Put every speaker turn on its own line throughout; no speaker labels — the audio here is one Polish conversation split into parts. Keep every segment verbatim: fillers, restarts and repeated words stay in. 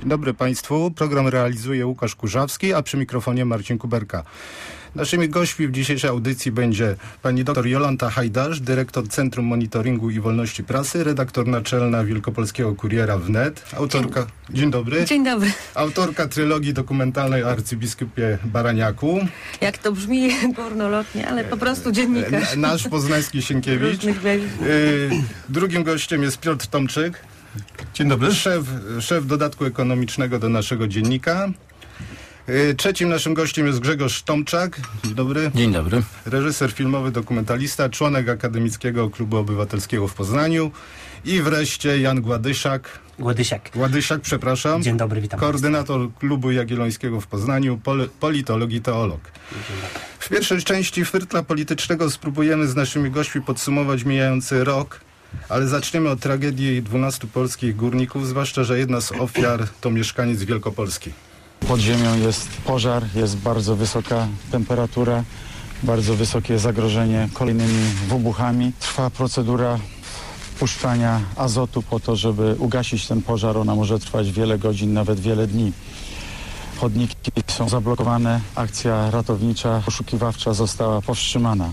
Dzień dobry Państwu. Program realizuje Łukasz Kurzawski, a przy mikrofonie Marcin Kuberka. Naszymi gośćmi w dzisiejszej audycji będzie pani dr Jolanta Hajdasz, dyrektor Centrum Monitoringu i Wolności Prasy, redaktor naczelna Wielkopolskiego Kuriera Wnet, autorka... Dzień, Dzień dobry.
Dzień dobry.
Autorka trylogii dokumentalnej o arcybiskupie Baraniaku.
Jak to brzmi górnolotnie, ale po prostu dziennikarz.
Nasz poznański Sienkiewicz. Y, drugim gościem jest Piotr Tomczyk.
Dzień dobry.
Szef, szef dodatku ekonomicznego do naszego dziennika. Trzecim naszym gościem jest Grzegorz Tomczak. Dzień dobry.
Dzień dobry.
Reżyser filmowy, dokumentalista, członek Akademickiego Klubu Obywatelskiego w Poznaniu. I wreszcie Jan Gładysiak.
Gładysiak.
Gładysiak, przepraszam.
Dzień dobry, witam.
Koordynator Państwa. Klubu Jagiellońskiego w Poznaniu, pol, politolog i teolog. W pierwszej części Firtla Politycznego spróbujemy z naszymi gośćmi podsumować mijający rok. Ale zaczniemy od tragedii dwunastu polskich górników, zwłaszcza że jedna z ofiar to mieszkaniec Wielkopolski.
Pod ziemią jest pożar, jest bardzo wysoka temperatura, bardzo wysokie zagrożenie kolejnymi wybuchami. Trwa procedura wpuszczania azotu po to, żeby ugasić ten pożar. Ona może trwać wiele godzin, nawet wiele dni. Chodniki są zablokowane, akcja ratownicza, poszukiwawcza została powstrzymana.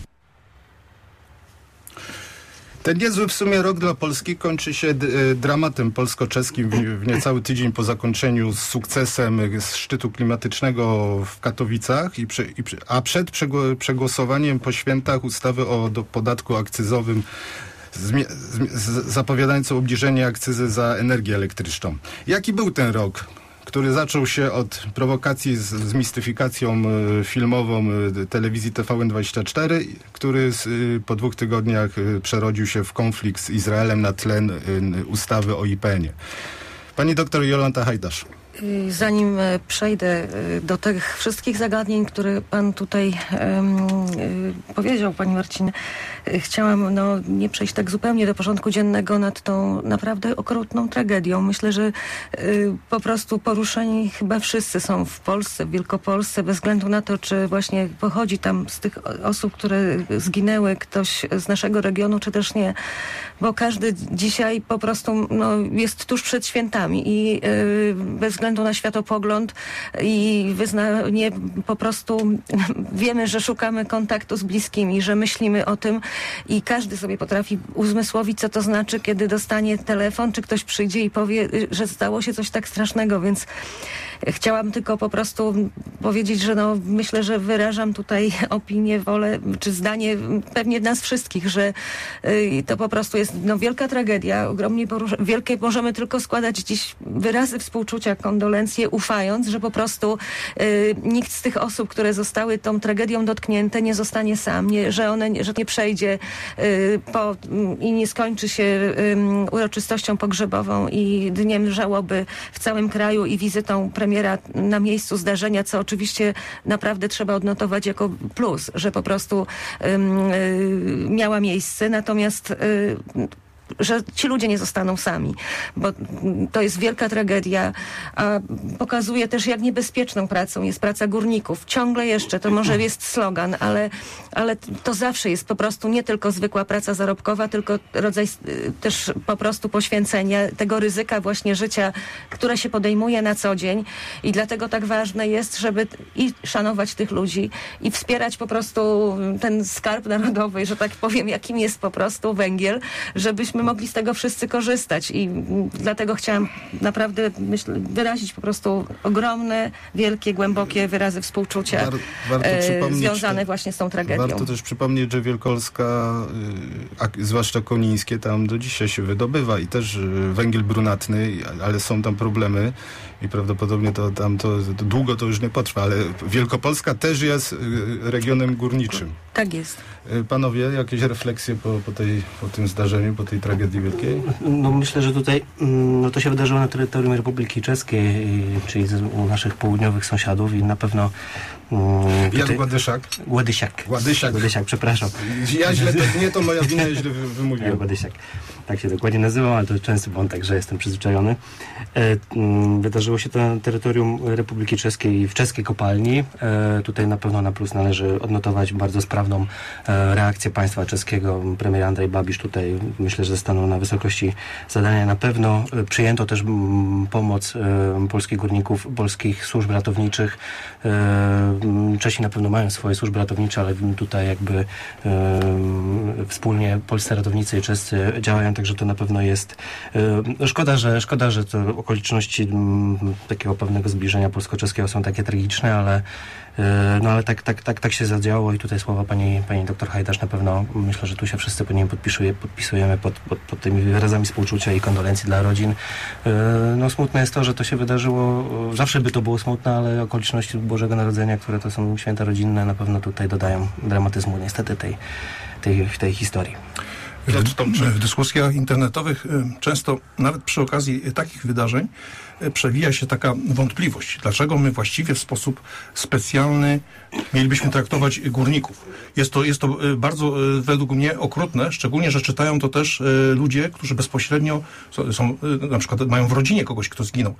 Ten niezły w sumie rok dla Polski kończy się d- dramatem polsko-czeskim w, w niecały tydzień po zakończeniu z sukcesem z szczytu klimatycznego w Katowicach, i prze, i, a przed przegło- przegłosowaniem po świętach ustawy o do, podatku akcyzowym zmie- z, zapowiadającą obniżenie akcyzy za energię elektryczną. Jaki był ten rok, który zaczął się od prowokacji z, z mistyfikacją y, filmową y, telewizji T V N dwadzieścia cztery, który z, y, po dwóch tygodniach y, przerodził się w konflikt z Izraelem na tle y, ustawy o I P N ie. Pani doktor Jolanta Hajdasz.
Zanim przejdę do tych wszystkich zagadnień, które pan tutaj um, powiedział, pani Marcinie, chciałam no, nie przejść tak zupełnie do porządku dziennego nad tą naprawdę okrutną tragedią. Myślę, że y, po prostu poruszeni chyba wszyscy są w Polsce, w Wielkopolsce, bez względu na to, czy właśnie pochodzi tam z tych osób, które zginęły, ktoś z naszego regionu, czy też nie. Bo każdy dzisiaj po prostu no, jest tuż przed świętami i y, bez względu na światopogląd i wyznanie po prostu wiemy, że szukamy kontaktu z bliskimi, że myślimy o tym i każdy sobie potrafi uzmysłowić, co to znaczy, kiedy dostanie telefon, czy ktoś przyjdzie i powie, że stało się coś tak strasznego, więc chciałam tylko po prostu powiedzieć, że no, myślę, że wyrażam tutaj opinię, wolę, czy zdanie pewnie nas wszystkich, że y, to po prostu jest no, wielka tragedia, ogromnie porusza- wielkie, możemy tylko składać dziś wyrazy współczucia, kondolencje, ufając, że po prostu y, nikt z tych osób, które zostały tą tragedią dotknięte, nie zostanie sam, nie, że one, że nie przejdzie y, po, i nie skończy się y, uroczystością pogrzebową i dniem żałoby w całym kraju i wizytą premiera na miejscu zdarzenia, co oczywiście naprawdę trzeba odnotować jako plus, że po prostu um, y, miała miejsce, natomiast y, że ci ludzie nie zostaną sami, bo to jest wielka tragedia, a pokazuje też, jak niebezpieczną pracą jest praca górników. Ciągle jeszcze, to może jest slogan, ale, ale to zawsze jest po prostu nie tylko zwykła praca zarobkowa, tylko rodzaj też po prostu poświęcenia tego ryzyka właśnie życia, które się podejmuje na co dzień i dlatego tak ważne jest, żeby i szanować tych ludzi i wspierać po prostu ten skarb narodowy, że tak powiem, jakim jest po prostu węgiel, żebyśmy mogli z tego wszyscy korzystać i dlatego chciałam naprawdę myślę, wyrazić po prostu ogromne, wielkie, głębokie wyrazy współczucia
War, warto
e, związane właśnie z tą tragedią.
Warto też przypomnieć, że Wielkolska, a, zwłaszcza konińskie, tam do dzisiaj się wydobywa i też węgiel brunatny, ale są tam problemy i prawdopodobnie to tam to, to długo to już nie potrwa, ale Wielkopolska też jest regionem górniczym.
Tak jest.
Panowie, jakieś refleksje po, po, tej, po tym zdarzeniu, po tej tragedii wielkiej?
No myślę, że tutaj no to się wydarzyło na terytorium Republiki Czeskiej, czyli u naszych południowych sąsiadów i na pewno...
Um, Jan Gładysiak.
Gładysiak.
Gładysiak.
Gładysiak, przepraszam.
Ja źle, to, nie to moja wina, ja źle wymówiłem.
Jan Gładysiak. Tak się dokładnie nazywam, ale to częsty błąd, także jestem przyzwyczajony. E, m, wydarzyło się to na terytorium Republiki Czeskiej w czeskiej kopalni. E, tutaj na pewno na plus należy odnotować bardzo sprawną sprawną e, reakcję państwa czeskiego. Premier Andrej Babiš tutaj myślę, że stanął na wysokości zadania. Na pewno e, przyjęto też m, pomoc e, polskich górników, polskich służb ratowniczych. E, Czesi na pewno mają swoje służby ratownicze, ale tutaj jakby e, wspólnie polscy ratownicy i czescy działają, także to na pewno jest e, szkoda, że szkoda, że to okoliczności m, takiego pewnego zbliżenia polsko-czeskiego są takie tragiczne, ale no ale tak, tak, tak, tak się zadziało i tutaj słowa pani, pani doktor Hajdasz na pewno myślę, że tu się wszyscy pod nim podpisuje, podpisujemy pod, pod, pod tymi wyrazami współczucia i kondolencji dla rodzin. No smutne jest to, że to się wydarzyło, zawsze by to było smutne, ale okoliczności Bożego Narodzenia, które to są święta rodzinne, na pewno tutaj dodają dramatyzmu niestety tej, tej, tej historii.
W, w dyskusjach internetowych często, nawet przy okazji takich wydarzeń, przewija się taka wątpliwość. Dlaczego my właściwie w sposób specjalny mielibyśmy traktować górników? Jest to, jest to bardzo według mnie okrutne, szczególnie, że czytają to też ludzie, którzy bezpośrednio są, są na przykład mają w rodzinie kogoś, kto zginął.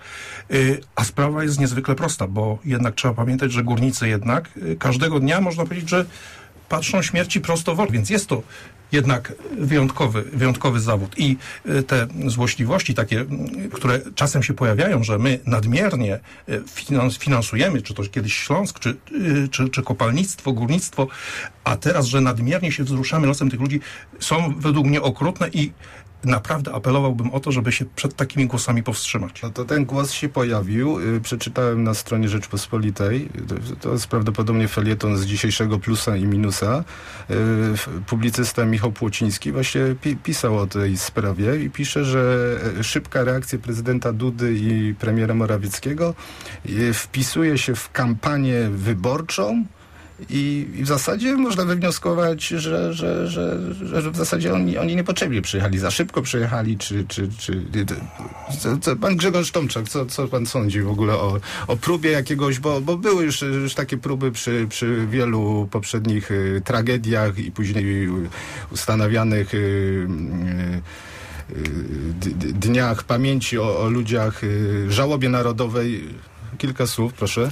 A sprawa jest niezwykle prosta, bo jednak trzeba pamiętać, że górnicy jednak każdego dnia, można powiedzieć, że patrzą śmierci prosto w oczy, więc jest to jednak wyjątkowy, wyjątkowy zawód. I te złośliwości takie, które czasem się pojawiają, że my nadmiernie finans, finansujemy, czy to kiedyś Śląsk, czy, czy, czy kopalnictwo, górnictwo, a teraz, że nadmiernie się wzruszamy losem tych ludzi, są według mnie okrutne i naprawdę apelowałbym o to, żeby się przed takimi głosami powstrzymać.
No to ten głos się pojawił. Yy, przeczytałem na stronie Rzeczpospolitej. To, to jest prawdopodobnie felieton z dzisiejszego Plusa i Minusa. Yy, publicysta Michał Płociński właśnie pi- pisał o tej sprawie i pisze, że szybka reakcja prezydenta Dudy i premiera Morawieckiego yy, wpisuje się w kampanię wyborczą. I, I w zasadzie można wywnioskować, że, że, że, że w zasadzie oni, oni niepotrzebnie przyjechali, za szybko przyjechali, czy... czy, czy co, co, pan Grzegorz Tomczak, co, co pan sądzi w ogóle o, o próbie jakiegoś, bo, bo były już, już takie próby przy, przy wielu poprzednich y, tragediach i później ustanawianych y, y, y, dniach pamięci o, o ludziach, y, żałobie narodowej. Kilka słów, proszę.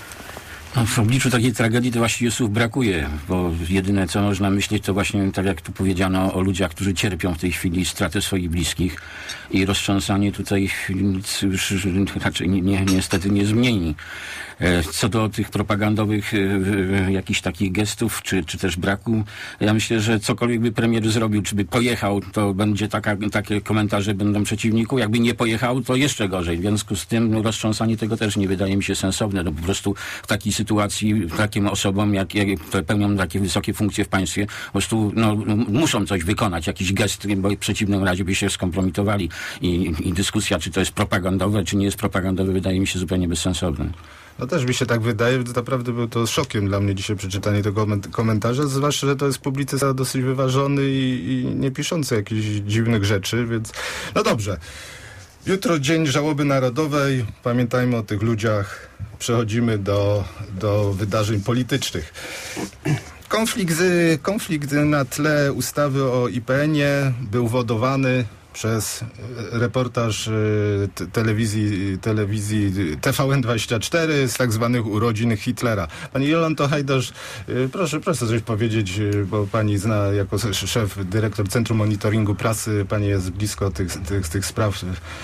No, w obliczu takiej tragedii to właściwie słów brakuje, bo jedyne co można myśleć to właśnie tak jak tu powiedziano o ludziach, którzy cierpią w tej chwili stratę swoich bliskich i roztrząsanie tutaj nic już raczej nie, nie, niestety nie zmieni. Co do tych propagandowych e, jakichś takich gestów, czy, czy też braku, ja myślę, że cokolwiek by premier zrobił, czy by pojechał, to będzie taka, takie komentarze będą przeciwniku. Jakby nie pojechał, to jeszcze gorzej. W związku z tym no, roztrząsanie tego też nie wydaje mi się sensowne. No po prostu w takiej sytuacji takim osobom, jak, jak które pełnią takie wysokie funkcje w państwie, po prostu no, muszą coś wykonać, jakiś gest, bo w przeciwnym razie by się skompromitowali. I, i dyskusja, czy to jest propagandowe, czy nie jest propagandowe, wydaje mi się zupełnie bezsensowne.
No też mi się tak wydaje, że naprawdę był to szokiem dla mnie dzisiaj przeczytanie tego komentarza, zwłaszcza, że to jest publicysta dosyć wyważony i, i nie piszący jakichś dziwnych rzeczy, więc no dobrze. Jutro Dzień Żałoby Narodowej, pamiętajmy o tych ludziach, przechodzimy do, do wydarzeń politycznych. Konflikt, konflikt na tle ustawy o I P N-ie był wodowany przez reportaż te, telewizji, telewizji T V N dwadzieścia cztery z tak zwanych urodzin Hitlera. Pani Jolonto Hajdasz, proszę, proszę coś powiedzieć, bo pani zna jako szef, dyrektor Centrum Monitoringu Prasy, pani jest blisko tych, tych, tych spraw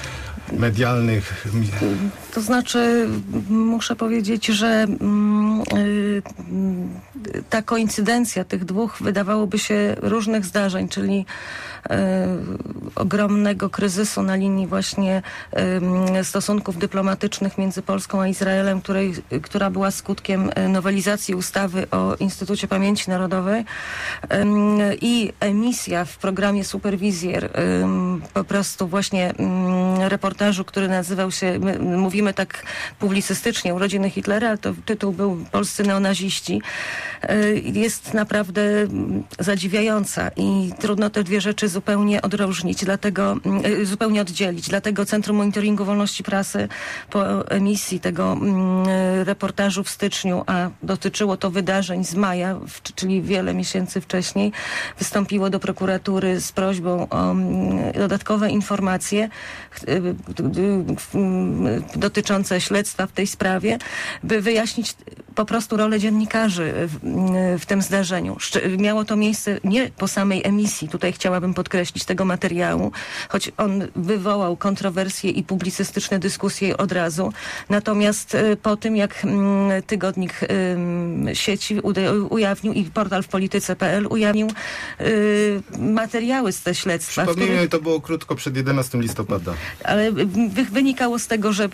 medialnych.
To znaczy, muszę powiedzieć, że yy, ta koincydencja tych dwóch wydawałoby się różnych zdarzeń, czyli yy, ogromnego kryzysu na linii właśnie yy, stosunków dyplomatycznych między Polską a Izraelem, której, która była skutkiem nowelizacji ustawy o Instytucie Pamięci Narodowej yy, i emisja w programie Superwizjer yy, po prostu właśnie yy, reportażu, który nazywał się, my mówimy tak publicystycznie, Urodziny Hitlera, ale to tytuł był Polscy neonaziści, jest naprawdę zadziwiająca i trudno te dwie rzeczy zupełnie odróżnić, dlatego, zupełnie oddzielić. Dlatego Centrum Monitoringu Wolności Prasy po emisji tego reportażu w styczniu, a dotyczyło to wydarzeń z maja, czyli wiele miesięcy wcześniej, wystąpiło do prokuratury z prośbą o dodatkowe informacje. dotyczące śledztwa w tej sprawie, by wyjaśnić po prostu rolę dziennikarzy w, w tym zdarzeniu. Miało to miejsce nie po samej emisji, tutaj chciałabym podkreślić tego materiału, choć on wywołał kontrowersje i publicystyczne dyskusje od razu. Natomiast po tym, jak tygodnik sieci ujawnił i portal w polityce kropka p l ujawnił materiały z te śledztwa.
Przypomnijmy,
których...
to było krótko przed jedenastego listopada.
Ale wynikało z tego, że,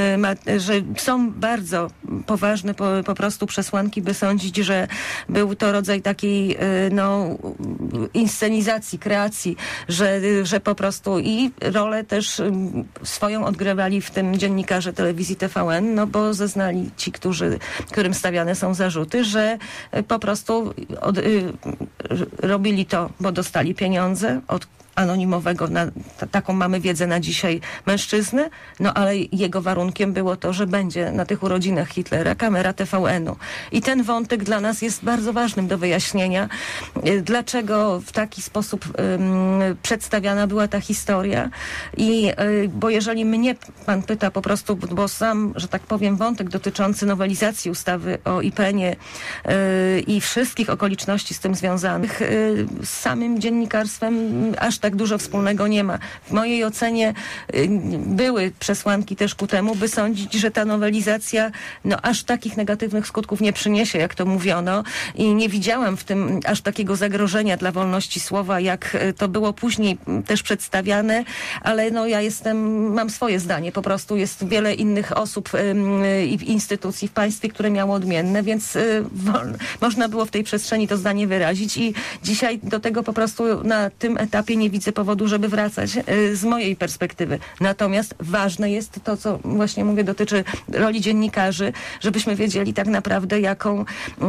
że są bardzo poważne po, po prostu przesłanki, by sądzić, że był to rodzaj takiej no, inscenizacji, kreacji, że, że po prostu i rolę też swoją odgrywali w tym dziennikarze telewizji T V N, no bo zeznali ci, którzy, którym stawiane są zarzuty, że po prostu od, y, robili to, bo dostali pieniądze od anonimowego, na, t- taką mamy wiedzę na dzisiaj, mężczyzny, no ale jego warunkiem było to, że będzie na tych urodzinach Hitlera kamera T V N-u. I ten wątek dla nas jest bardzo ważnym do wyjaśnienia. Dlaczego w taki sposób um, przedstawiana była ta historia? I y, bo jeżeli mnie pan pyta po prostu, bo sam, że tak powiem, wątek dotyczący nowelizacji ustawy o I P N ie y, i wszystkich okoliczności z tym związanych, y, z samym dziennikarstwem aż tak dużo wspólnego nie ma. W mojej ocenie y, były przesłanki też ku temu, by sądzić, że ta nowelizacja no, aż takich negatywnych skutków nie przyniesie, jak to mówiono, i nie widziałam w tym aż takiego zagrożenia dla wolności słowa, jak to było później też przedstawiane, ale no ja jestem, mam swoje zdanie, po prostu jest wiele innych osób i y, instytucji w państwie, które miało odmienne, więc y, wol, można było w tej przestrzeni to zdanie wyrazić i dzisiaj do tego po prostu na tym etapie nie widzę powodu, żeby wracać y, z mojej perspektywy. Natomiast ważne jest to, co właśnie mówię, dotyczy roli dziennikarzy, żebyśmy wiedzieli tak naprawdę, jaką, y,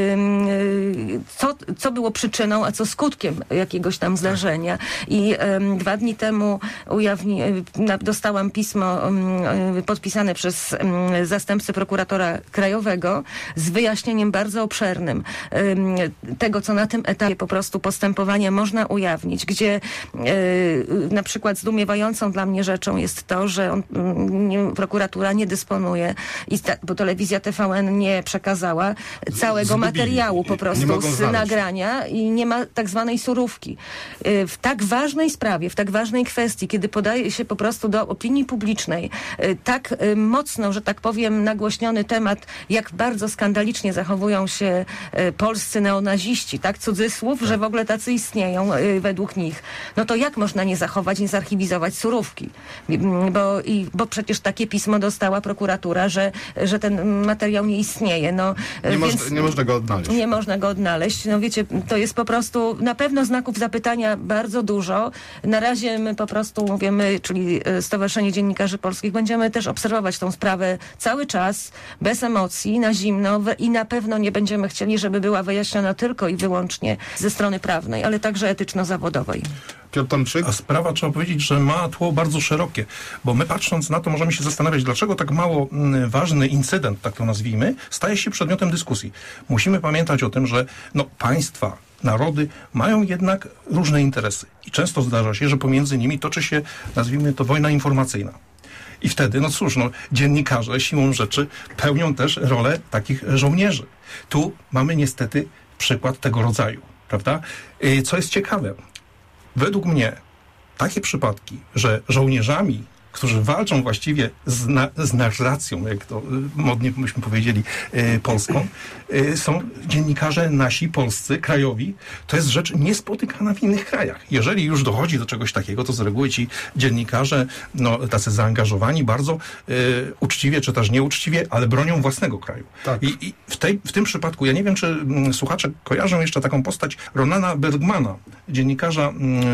y, co, co było przyczyną, a co skutkiem jakiegoś tam zdarzenia. I y, dwa dni temu ujawni, y, na, dostałam pismo y, podpisane przez y, zastępcę prokuratora krajowego z wyjaśnieniem bardzo obszernym y, tego, co na tym etapie po prostu postępowania można ujawnić, gdzie Yy, na przykład zdumiewającą dla mnie rzeczą jest to, że on, nie, prokuratura nie dysponuje, i ta, bo telewizja T V N nie przekazała całego
Zgubili.
materiału po prostu z
znaleźć.
nagrania i nie ma tak zwanej surówki. Yy, w tak ważnej sprawie, w tak ważnej kwestii, kiedy podaje się po prostu do opinii publicznej yy, tak yy, mocno, że tak powiem, nagłośniony temat, jak bardzo skandalicznie zachowują się yy, polscy neonaziści, tak? Cudzysłów, tak. Że w ogóle tacy istnieją yy, według nich. No to jak można nie zachować, nie zarchiwizować surówki? Bo, i, bo przecież takie pismo dostała prokuratura, że, że ten materiał nie istnieje. No,
nie,
więc
można, nie można go odnaleźć.
Nie można go odnaleźć. No wiecie, to jest po prostu na pewno znaków zapytania bardzo dużo. Na razie my po prostu mówimy, czyli Stowarzyszenie Dziennikarzy Polskich, będziemy też obserwować tą sprawę cały czas, bez emocji, na zimno i na pewno nie będziemy chcieli, żeby była wyjaśniona tylko i wyłącznie ze strony prawnej, ale także etyczno-zawodowej.
Piotr Tomczyk?
A sprawa, trzeba powiedzieć, że ma tło bardzo szerokie, bo my patrząc na to możemy się zastanawiać, dlaczego tak mało m, ważny incydent, tak to nazwijmy, staje się przedmiotem dyskusji. Musimy pamiętać o tym, że no, państwa, narody mają jednak różne interesy i często zdarza się, że pomiędzy nimi toczy się, nazwijmy to, wojna informacyjna. I wtedy, no cóż, no, dziennikarze siłą rzeczy pełnią też rolę takich żołnierzy. Tu mamy niestety przykład tego rodzaju, prawda? Yy, co jest ciekawe, według mnie takie przypadki, że żołnierzami, którzy walczą właściwie z, na, z narracją, jak to y, modnie byśmy powiedzieli, y, polską, y, są dziennikarze nasi, polscy, krajowi. To jest rzecz niespotykana w innych krajach. Jeżeli już dochodzi do czegoś takiego, to z reguły ci dziennikarze, no, tacy zaangażowani bardzo y, uczciwie, czy też nieuczciwie, ale bronią własnego kraju.
Tak.
I, i w, tej, w tym przypadku, ja nie wiem, czy m, słuchacze kojarzą jeszcze taką postać Ronana Bergmana, dziennikarza,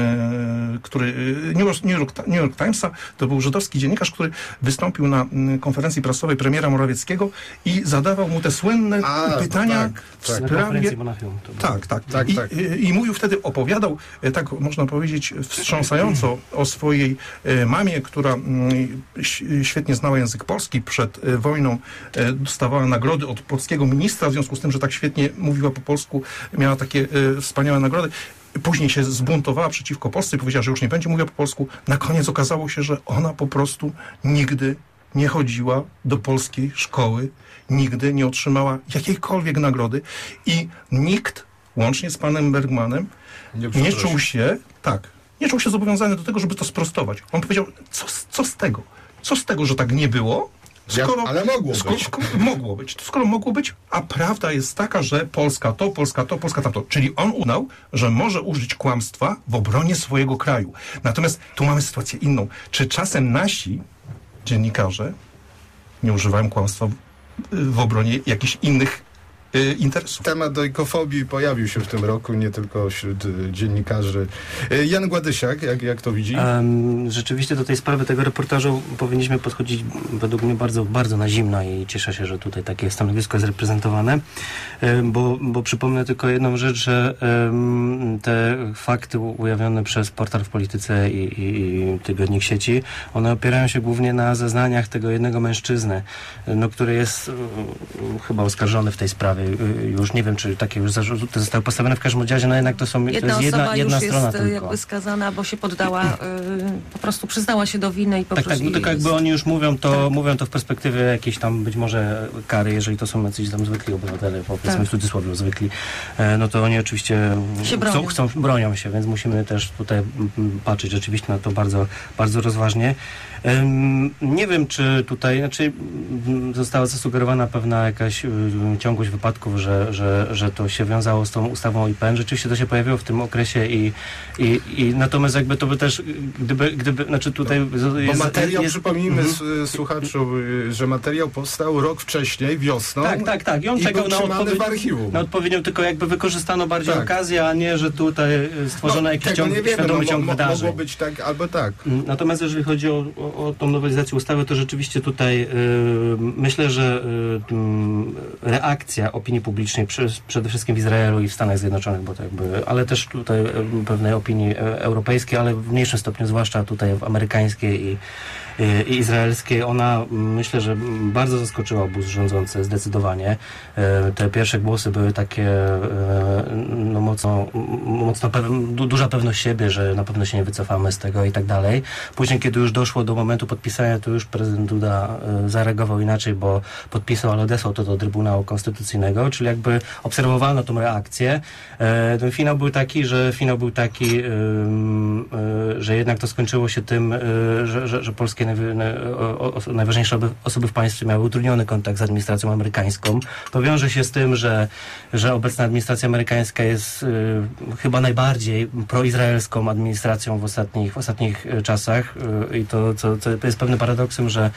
y, który y, New York, New York, New York Timesa, to był żydowski dziennikarz, który wystąpił na y, konferencji prasowej premiera Morawieckiego i zadawał mu te słynne
A,
pytania
tak,
w
tak.
sprawie...
Monachium, to
Tak, tak.
Tak,
I,
tak.
I, I mówił wtedy, opowiadał, e, tak można powiedzieć, wstrząsająco o swojej e, mamie, która mm, ś- świetnie znała język polski. Przed e, wojną e, dostawała nagrody od polskiego ministra, w związku z tym, że tak świetnie mówiła po polsku, miała takie e, wspaniałe nagrody. Później się zbuntowała przeciwko Polsce i powiedziała, że już nie będzie mówiła po polsku. Na koniec okazało się, że ona po prostu nigdy nie chodziła do polskiej szkoły, nigdy nie otrzymała jakiejkolwiek nagrody i nikt, łącznie z panem Bergmanem, nie, nie czuł się, tak, nie czuł się zobowiązany do tego, żeby to sprostować. On powiedział, co, co z tego? Co z tego, że tak nie było? Skoro,
ja, ale mogło
skoro,
być.
Skoro, mogło być. Skoro mogło być, a prawda jest taka, że Polska to, Polska to, Polska tamto. Czyli on uznał, że może użyć kłamstwa w obronie swojego kraju. Natomiast tu mamy sytuację inną. Czy czasem nasi dziennikarze nie używają kłamstwa w, w obronie jakichś innych y, interesów?
Temat dojkofobii pojawił się w tym roku, nie tylko wśród y, dziennikarzy. Y, Jan Gładysiak, jak, jak to widzi?
Um, rzeczywiście do tej sprawy tego reportażu powinniśmy podchodzić według mnie bardzo, bardzo na zimno i cieszę się, że tutaj takie stanowisko jest reprezentowane, um, bo, bo przypomnę tylko jedną rzecz, że um, te fakty ujawnione przez Portal w Polityce i, i, i Tygodnik Sieci, one opierają się głównie na zeznaniach tego jednego mężczyzny, no, który jest um, chyba oskarżony w tej sprawie. Już nie wiem, czy takie już zarzuty zostały postawione. W każdym razie, no jednak to są
jedna
to jest jedna,
osoba
jedna
już
strona
jest
tylko.
jakby skazana, bo się poddała, y, po prostu przyznała się do winy i po
Tak,
prostu...
tak, no tylko jakby
jest...
oni już mówią to,
tak.
mówią to w perspektywie jakiejś tam być może kary, jeżeli to są jacyś tam zwykli obywatele, powiedzmy
tak.
w cudzysłowie zwykli, e, no to oni oczywiście
się bronią.
Chcą, chcą, bronią się, więc musimy też tutaj m, patrzeć rzeczywiście na to bardzo, bardzo rozważnie. Um, nie wiem, czy tutaj, znaczy m, została zasugerowana pewna jakaś um, ciągłość wypadków, że, że, że to się wiązało z tą ustawą o I P N. Rzeczywiście to się pojawiło w tym okresie i, i, i natomiast jakby to by też, gdyby, gdyby znaczy tutaj...
No,
jest,
bo materiał,
jest,
przypomnijmy
mhm.
słuchaczu, że materiał powstał rok wcześniej, wiosną.
Tak, tak, tak. I on
i
czekał
był
na,
trzymany
odpowiedź,
w archiwum.
na odpowiednią, tylko jakby wykorzystano bardziej
Tak.
okazję, a nie, że tutaj stworzono
no,
jakiś
tego
ciąg,
nie wiemy,
świadomy
no,
ciąg
mo,
wydarzeń.
Mogło być tak albo tak.
Natomiast jeżeli chodzi o, o, o tą nowelizację ustawy, to rzeczywiście tutaj yy, myślę, że yy, reakcja opinii publicznej przy, przede wszystkim w Izraelu i w Stanach Zjednoczonych, bo to jakby, ale też tutaj yy, pewnej opinii europejskiej, ale w mniejszym stopniu zwłaszcza tutaj w amerykańskiej i i izraelskiej, ona myślę, że bardzo zaskoczyła obóz rządzący zdecydowanie. Te pierwsze głosy były takie no mocno, mocno pew- du- duża pewność siebie, że na pewno się nie wycofamy z tego i tak dalej. Później, kiedy już doszło do momentu podpisania, to już prezydent Duda zareagował inaczej, bo podpisał, ale odesłał to do Trybunału Konstytucyjnego, czyli jakby obserwowano tą reakcję. Ten finał był taki, że finał był taki, że jednak to skończyło się tym, że, że, że polskie najważniejsze osoby w państwie miały utrudniony kontakt z administracją amerykańską. To wiąże się z tym, że, że obecna administracja amerykańska jest y, chyba najbardziej proizraelską administracją w ostatnich, w ostatnich czasach y, i to, co, co jest pewnym paradoksem, że,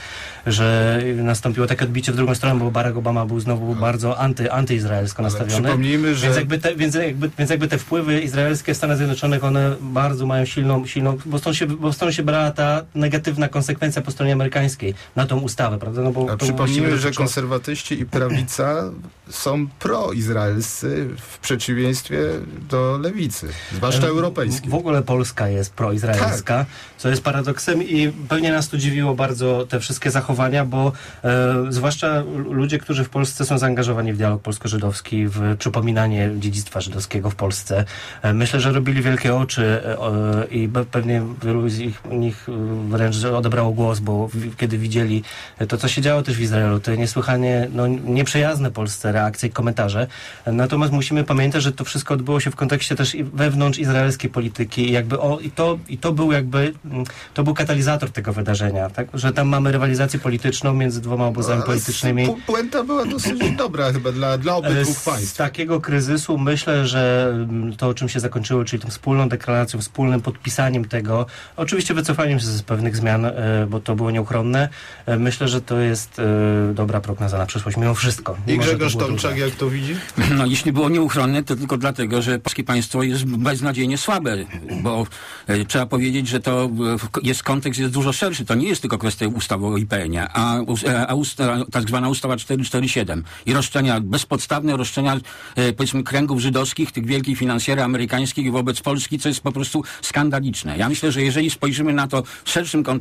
że nastąpiło takie odbicie w drugą stronę, bo Barack Obama był znowu bardzo anty, antyizraelsko nastawiony.
Przypomnijmy, że...
Więc jakby, te, więc, jakby, więc jakby te wpływy izraelskie w Stanach Zjednoczonych, one bardzo mają silną, silną bo stąd się, bo stąd się brała ta negatywna konsekwencja po stronie amerykańskiej na tą ustawę, prawda? No bo
A
to
przypomnijmy, że
dotyczy...
konserwatyści i prawica są proizraelscy w przeciwieństwie do lewicy, zwłaszcza europejskiej.
W ogóle Polska jest proizraelska, tak. Co jest paradoksem i pewnie nas tu dziwiło bardzo te wszystkie zachowania, bo e, zwłaszcza ludzie, którzy w Polsce są zaangażowani w dialog polsko-żydowski, w przypominanie dziedzictwa żydowskiego w Polsce, e, myślę, że robili wielkie oczy e, i pewnie wielu z ich, nich wręcz odebrało głos, bo w, kiedy widzieli to, co się działo też w Izraelu, te niesłychanie no, nieprzyjazne Polsce reakcje i komentarze. Natomiast musimy pamiętać, że to wszystko odbyło się w kontekście też i wewnątrz izraelskiej polityki i jakby o, i to, i to był jakby to był katalizator tego wydarzenia, tak? Że tam mamy rywalizację polityczną między dwoma obozami
no,
politycznymi.
Puenta była dosyć dobra chyba dla, dla obydwu państw.
Z takiego kryzysu myślę, że to, o czym się zakończyło, czyli tą wspólną deklaracją, wspólnym podpisaniem tego, oczywiście wycofaniem się z pewnych zmian, bo to było nieuchronne. Myślę, że to jest dobra prognoza na przyszłość, mimo wszystko.
I Grzegorz Tomczak, jak to widzi?
No, jeśli było nieuchronne, to tylko dlatego, że polskie państwo jest beznadziejnie słabe, bo e, trzeba powiedzieć, że to e, jest kontekst jest dużo szerszy. To nie jest tylko kwestia ustawy o I P N-ie, a, a usta, tak zwana ustawa czterysta czterdzieści siedem i roszczenia, bezpodstawne roszczenia, e, powiedzmy, kręgów żydowskich, tych wielkich finansjerów amerykańskich wobec Polski, co jest po prostu skandaliczne. Ja myślę, że jeżeli spojrzymy na to w szerszym kontekście, to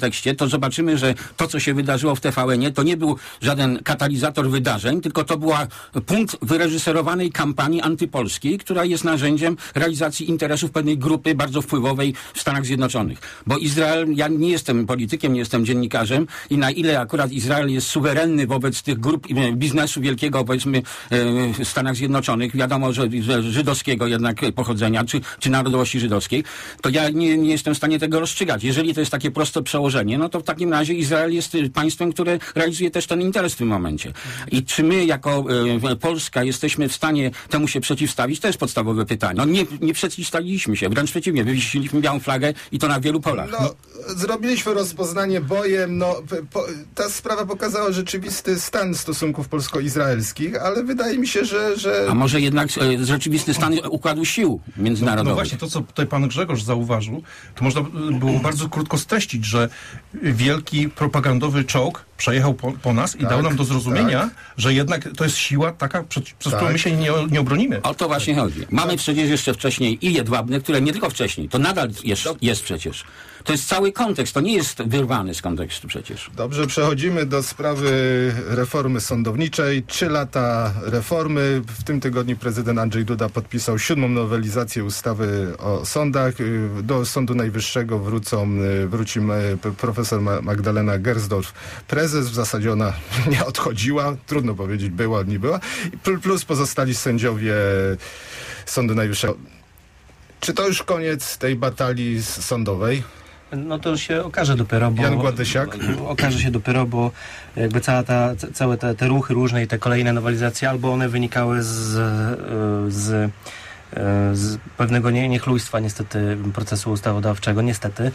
to zobaczymy, że to, co się wydarzyło w T V N-ie, to nie był żaden katalizator wydarzeń, tylko to była punkt wyreżyserowanej kampanii antypolskiej, która jest narzędziem realizacji interesów pewnej grupy bardzo wpływowej w Stanach Zjednoczonych. Bo Izrael, ja nie jestem politykiem, nie jestem dziennikarzem i na ile akurat Izrael jest suwerenny wobec tych grup biznesu wielkiego, powiedzmy, w Stanach Zjednoczonych, wiadomo, że, że żydowskiego jednak pochodzenia, czy, czy narodowości żydowskiej, to ja nie, nie jestem w stanie tego rozstrzygać. Jeżeli to jest takie proste przełożenie, no to w takim razie Izrael jest państwem, które realizuje też ten interes w tym momencie. I czy my jako e, Polska jesteśmy w stanie temu się przeciwstawić? To jest podstawowe pytanie. No nie, nie przeciwstawiliśmy się, wręcz przeciwnie, wywiesiliśmy białą flagę i to na wielu polach.
No, no. Zrobiliśmy rozpoznanie bojem, no po, ta sprawa pokazała rzeczywisty stan stosunków polsko-izraelskich, ale wydaje mi się, że... że...
A może jednak e, rzeczywisty stan układu sił międzynarodowych.
No, no właśnie, to co tutaj pan Grzegorz zauważył, to można było bardzo krótko streścić, że wielki propagandowy czołg przejechał po, po nas i
tak,
dał nam do zrozumienia, tak. że jednak to jest siła taka, przed, przez tak. którą my się nie, nie obronimy.
O to właśnie chodzi. Mamy przecież jeszcze wcześniej i Jedwabne, które nie tylko wcześniej, to nadal jest, jest przecież. To jest cały kontekst, to nie jest wyrwany z kontekstu przecież.
Dobrze, przechodzimy do sprawy reformy sądowniczej. Trzy lata reformy. W tym tygodniu prezydent Andrzej Duda podpisał siódmą nowelizację ustawy o sądach. Do Sądu Najwyższego wrócą, wróci profesor Magdalena Gersdorf, prezes. W zasadzie ona nie odchodziła. Trudno powiedzieć, była, nie była. Plus pozostali sędziowie Sądu Najwyższego. Czy to już koniec tej batalii sądowej?
No to się okaże dopiero, bo...
Jan Gładysiak?
Okaże się dopiero, bo jakby cała ta, całe te, te ruchy różne i te kolejne nowelizacje, albo one wynikały z... z z pewnego nie, niechlujstwa niestety procesu ustawodawczego, niestety.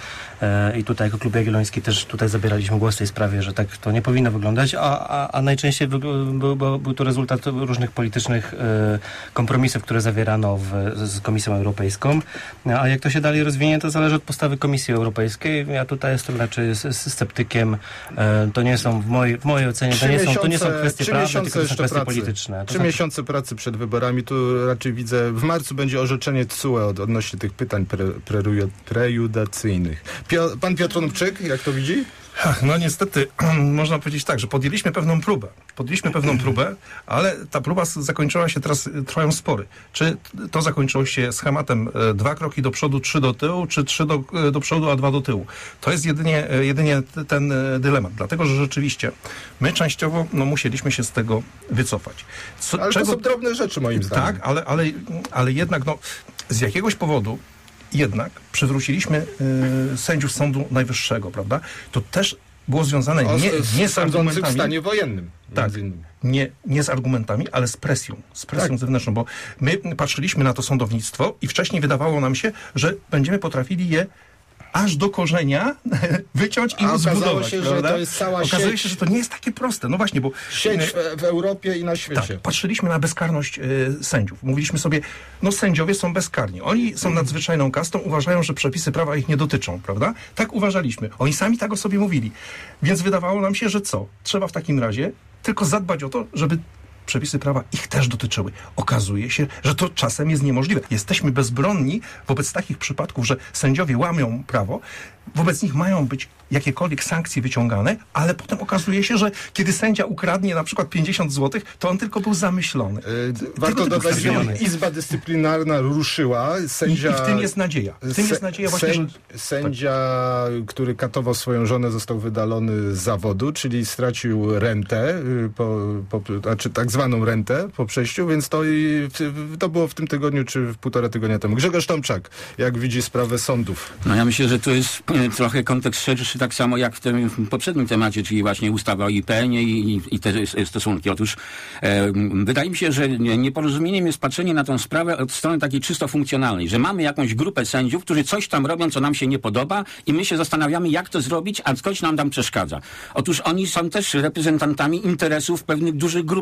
I tutaj jako Klub Jagielloński też tutaj zabieraliśmy głos w tej sprawie, że tak to nie powinno wyglądać, a, a, a najczęściej był, był, był to rezultat różnych politycznych kompromisów, które zawierano w, z Komisją Europejską. A jak to się dalej rozwinie, to zależy od postawy Komisji Europejskiej. Ja tutaj jestem raczej sceptykiem. To nie są w mojej, w mojej ocenie, to nie, są, to nie są kwestie prawne, tylko to są kwestie
pracy.
polityczne. To
Trzy
znaczy...
miesiące pracy przed wyborami, tu raczej widzę, w marcu będzie orzeczenie T S U E od, odnośnie tych pytań pre, pre, prejudacyjnych. Pio, pan Piotr Nubczyk, jak to widzi?
Ach, no niestety, można powiedzieć tak, że podjęliśmy pewną próbę. Podjęliśmy pewną próbę, ale ta próba zakończyła się, teraz trwają spory. Czy to zakończyło się schematem e, dwa kroki do przodu, trzy do tyłu, czy trzy do, e, do przodu, a dwa do tyłu? To jest jedynie, e, jedynie ten e, dylemat. Dlatego, że rzeczywiście my częściowo no, musieliśmy się z tego wycofać.
Co, ale czego... to są drobne rzeczy moim zdaniem.
Tak, ale, ale, ale jednak no, z jakiegoś powodu jednak przywróciliśmy y, sędziów Sądu Najwyższego, prawda? To też było związane
o,
nie, nie
z,
z argumentami...
w stanie wojennym.
Tak, nie, nie z argumentami, ale z presją. Z presją tak. zewnętrzną, bo my patrzyliśmy na to sądownictwo i wcześniej wydawało nam się, że będziemy potrafili je aż do korzenia wyciąć i
A
zbudować.
Okazało się,
prawda?
że to jest cała
Okazuje
sieć...
się, że to nie jest takie proste. No właśnie, bo...
Sieć w, w Europie i na świecie.
Tak, patrzyliśmy na bezkarność y, sędziów. Mówiliśmy sobie, no sędziowie są bezkarni. Oni są nadzwyczajną kastą, uważają, że przepisy prawa ich nie dotyczą, prawda? Tak uważaliśmy. Oni sami tak o sobie mówili. Więc wydawało nam się, że co? Trzeba w takim razie tylko zadbać o to, żeby przepisy prawa ich też dotyczyły. Okazuje się, że to czasem jest niemożliwe. Jesteśmy bezbronni wobec takich przypadków, że sędziowie łamią prawo, wobec nich mają być jakiekolwiek sankcje wyciągane, ale potem okazuje się, że kiedy sędzia ukradnie na przykład pięćdziesiąt złotych, to on tylko był zamyślony.
Yy, warto dodać, że Izba Dyscyplinarna ruszyła. Sędzia,
I, I w tym jest nadzieja. W tym jest nadzieja właśnie,
sędzi,
że...
Sędzia, który katował swoją żonę, został wydalony z zawodu, czyli stracił rentę, po, po, znaczy tak zwaną rentę po przejściu, więc to, i, to było w tym tygodniu, czy w półtora tygodnia temu. Grzegorz Tomczak, jak widzi sprawę sądów?
No ja myślę, że to jest trochę kontekst szerszy, tak samo jak w tym poprzednim temacie, czyli właśnie ustawa o I P N-ie i, i te stosunki. Otóż e, wydaje mi się, że nieporozumieniem jest patrzenie na tę sprawę od strony takiej czysto funkcjonalnej, że mamy jakąś grupę sędziów, którzy coś tam robią, co nam się nie podoba i my się zastanawiamy, jak to zrobić, a coś nam tam przeszkadza. Otóż oni są też reprezentantami interesów pewnych dużych grup społecznych.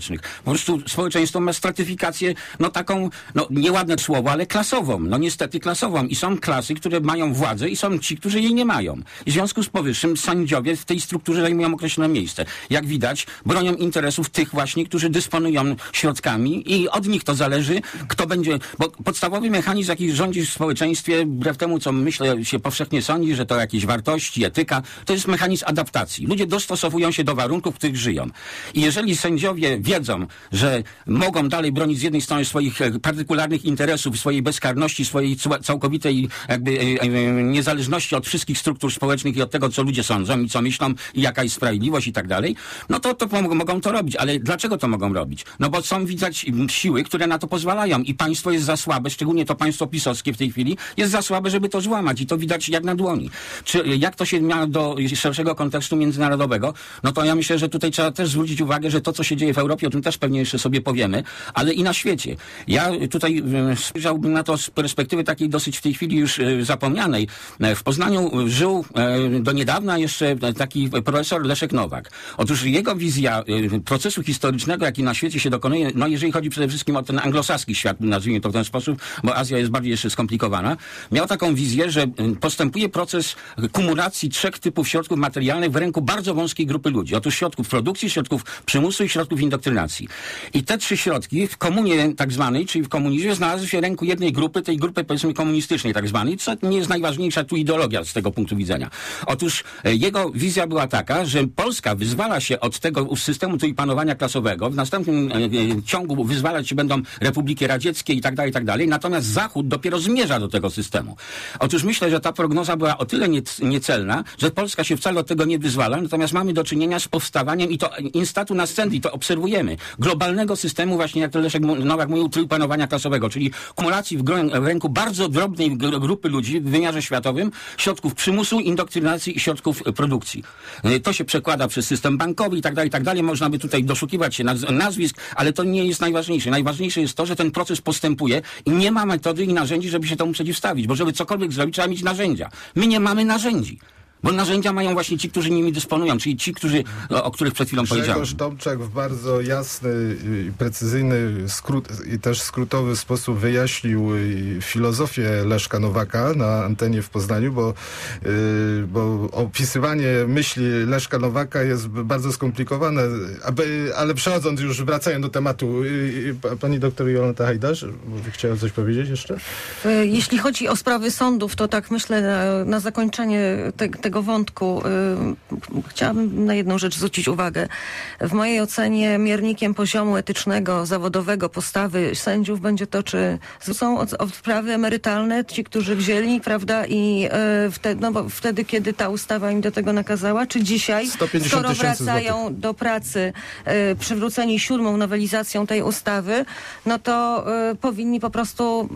społecznych. Po prostu społeczeństwo ma stratyfikację, no taką, no nieładne słowo, ale klasową. No niestety klasową. I są klasy, które mają władzę i są ci, którzy jej nie mają. I w związku z powyższym sędziowie w tej strukturze zajmują określone miejsce. Jak widać, bronią interesów tych właśnie, którzy dysponują środkami i od nich to zależy, kto będzie, bo podstawowy mechanizm, jaki rządzi w społeczeństwie, wbrew temu, co myślę, się powszechnie sądzi, że to jakieś wartości, etyka, to jest mechanizm adaptacji. Ludzie dostosowują się do warunków, w których żyją. I jeżeli sędziowie wiedzą, że mogą dalej bronić z jednej strony swoich partykularnych interesów, swojej bezkarności, swojej całkowitej jakby niezależności od wszystkich struktur społecznych i od tego, co ludzie sądzą i co myślą i jaka jest sprawiedliwość i tak dalej, no to, to mogą to robić. Ale dlaczego to mogą robić? No bo są widać siły, które na to pozwalają i państwo jest za słabe, szczególnie to państwo pisowskie w tej chwili, jest za słabe, żeby to złamać i to widać jak na dłoni. Czy jak to się ma do szerszego kontekstu międzynarodowego? No to ja myślę, że tutaj trzeba też zwrócić uwagę, że to, co się dzieje w Europie, o tym też pewnie jeszcze sobie powiemy, ale i na świecie. Ja tutaj spojrzałbym na to z perspektywy takiej dosyć w tej chwili już zapomnianej. W Poznaniu żył do niedawna jeszcze taki profesor Leszek Nowak. Otóż jego wizja procesu historycznego, jaki na świecie się dokonuje, no jeżeli chodzi przede wszystkim o ten anglosaski świat, nazwijmy to w ten sposób, bo Azja jest bardziej jeszcze skomplikowana, miał taką wizję, że postępuje proces kumulacji trzech typów środków materialnych w ręku bardzo wąskiej grupy ludzi. Otóż środków produkcji, środków przymusu i środków indoktrynacji. I te trzy środki w komunie tak zwanej, czyli w komunizmie, znalazły się w ręku jednej grupy, tej grupy powiedzmy komunistycznej tak zwanej, co nie jest najważniejsza tu ideologia z tego punktu widzenia. Otóż jego wizja była taka, że Polska wyzwala się od tego systemu trójpanowania klasowego, w następnym ciągu wyzwalać się będą republiki radzieckie i tak dalej, i tak dalej, natomiast Zachód dopiero zmierza do tego systemu. Otóż myślę, że ta prognoza była o tyle niecelna, że Polska się wcale od tego nie wyzwala, natomiast mamy do czynienia z powstawaniem i to instatu nascendi, to obserwujemy, globalnego systemu właśnie, jak to Leszek Nowak mówił, trójpanowania klasowego, czyli kumulacji w, w ręku bardzo drobnej grupy ludzi w wymiarze światowym środków przymusu, indoktrynacji i środków produkcji. To się przekłada przez system bankowy i tak dalej, i tak dalej. Można by tutaj doszukiwać się naz nazwisk, ale to nie jest najważniejsze. Najważniejsze jest to, że ten proces postępuje i nie ma metody i narzędzi, żeby się temu przeciwstawić, bo żeby cokolwiek zrobić, trzeba mieć narzędzia. My nie mamy narzędzi. Bo narzędzia mają właśnie ci, którzy nimi dysponują, czyli ci, którzy, o, o których przed chwilą powiedziałem.
Grzegorz Tomczak w bardzo jasny i precyzyjny skrót, i też skrótowy sposób wyjaśnił filozofię Leszka Nowaka na antenie w Poznaniu, bo, yy, bo opisywanie myśli Leszka Nowaka jest bardzo skomplikowane, aby, ale przechodząc już, wracając do tematu, yy, pani doktor Jolanta Hajdasz, chciała coś powiedzieć jeszcze?
Jeśli chodzi o sprawy sądów, to tak myślę na, na zakończenie tego tego wątku y, chciałabym na jedną rzecz zwrócić uwagę. W mojej ocenie miernikiem poziomu etycznego, zawodowego, postawy sędziów będzie to, czy są od, odprawy emerytalne, ci, którzy wzięli, prawda, i y, wtedy, no bo wtedy, kiedy ta ustawa im do tego nakazała, czy dzisiaj, skoro wracają złotych do pracy, y, przywróceni siódmą nowelizacją tej ustawy, no to y, powinni po prostu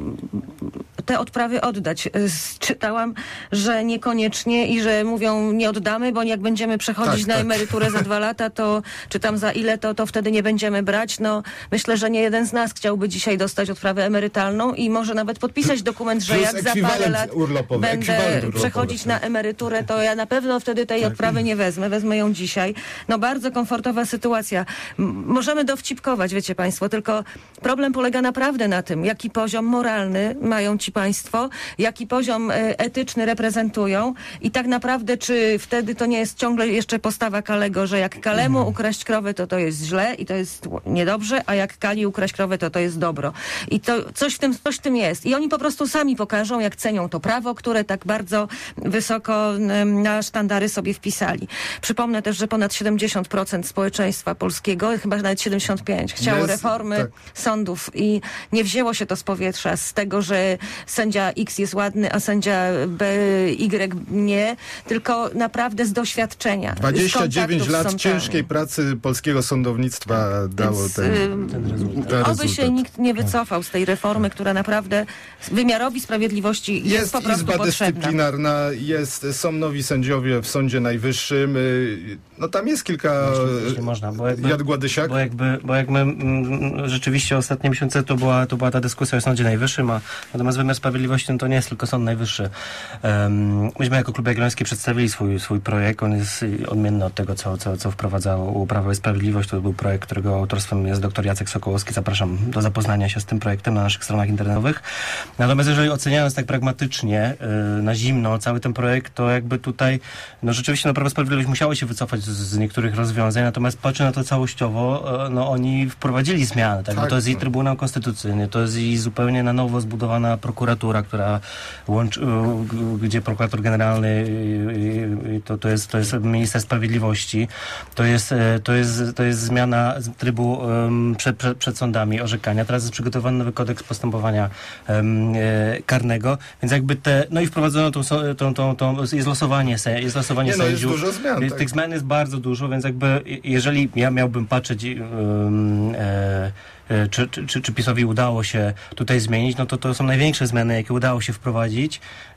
te odprawy oddać. Czytałam, że niekoniecznie i że mówią, nie oddamy, bo jak będziemy przechodzić tak, na tak. emeryturę za dwa lata, to czy tam za ile, to, to wtedy nie będziemy brać. No, myślę, że nie jeden z nas chciałby dzisiaj dostać odprawę emerytalną i może nawet podpisać dokument, że jak za parę lat urlopowy, będę przechodzić na emeryturę, to ja na pewno wtedy tej tak. odprawy nie wezmę. Wezmę ją dzisiaj. No bardzo komfortowa sytuacja. M- możemy dowcipkować, wiecie państwo, tylko problem polega naprawdę na tym, jaki poziom moralny mają ci państwo, jaki poziom y, etyczny reprezentują i tak naprawdę, czy wtedy to nie jest ciągle jeszcze postawa Kalego, że jak Kalemu mm. ukraść krowę, to to jest źle i to jest niedobrze, a jak Kali ukraść krowę, to to jest dobro. I to coś w tym, coś w tym jest. I oni po prostu sami pokażą, jak cenią to prawo, które tak bardzo wysoko y, na sztandary sobie wpisali. Przypomnę też, że ponad siedemdziesiąt procent społeczeństwa polskiego, chyba nawet siedemdziesiąt pięć procent, chciało jest, reformy tak. sądów i nie wzięło się to z powietrza, z tego, że sędzia X jest ładny, a sędzia B, Y nie, tylko naprawdę z doświadczenia.
dwadzieścia dziewięć lat ciężkiej pracy polskiego sądownictwa dało Więc, ten, ten rezultat. Ten
oby
rezultat.
się nikt nie wycofał z tej reformy, która naprawdę wymiarowi sprawiedliwości jest, jest po prostu
Izba
potrzebna.
Dyscyplinarna, jest, są nowi sędziowie w Sądzie Najwyższym. No tam jest kilka
jeśli można, bo jakby,
Jad Gładysiak.
Bo jakby, bo jakby m, rzeczywiście ostatnie miesiące to była, to była ta dyskusja o Sądzie Najwyższym, a natomiast wymiar sprawiedliwości no to nie jest tylko Sąd Najwyższy. Um, myśmy jako Klub Jagielloński przedstawili swój, swój projekt. On jest odmienny od tego, co, co, co wprowadzało Prawo i Sprawiedliwość. To był projekt, którego autorstwem jest dr Jacek Sokołowski. Zapraszam do zapoznania się z tym projektem na naszych stronach internetowych. Natomiast jeżeli oceniając tak pragmatycznie, yy, na zimno cały ten projekt, to jakby tutaj, no rzeczywiście no, Prawo i Sprawiedliwość musiało się wycofać z, z niektórych rozwiązań, natomiast patrzę na to całościowo, yy, no oni wprowadzili zmiany, tak?
tak
Bo to jest i Trybunał Konstytucyjny, to jest i zupełnie na nowo zbudowana prokuratura, która łączy, yy, gdzie prokurator generalny yy, yy, to, to, jest, to jest minister sprawiedliwości, to jest, yy, to jest, to jest zmiana trybu yy, przed, przed, przed sądami, orzekania. Teraz jest przygotowany nowy kodeks postępowania yy, karnego, więc jakby te, no i wprowadzono tą, tą, tą, tą jest losowanie, jest losowanie
Nie, no,
sędziów.
jest dużo zmian.
Tych
Tak.
zmian jest bardzo dużo, więc jakby jeżeli ja miałbym patrzeć yy, yy, Czy, czy, czy PiS-owi udało się tutaj zmienić, no to to są największe zmiany, jakie udało się wprowadzić.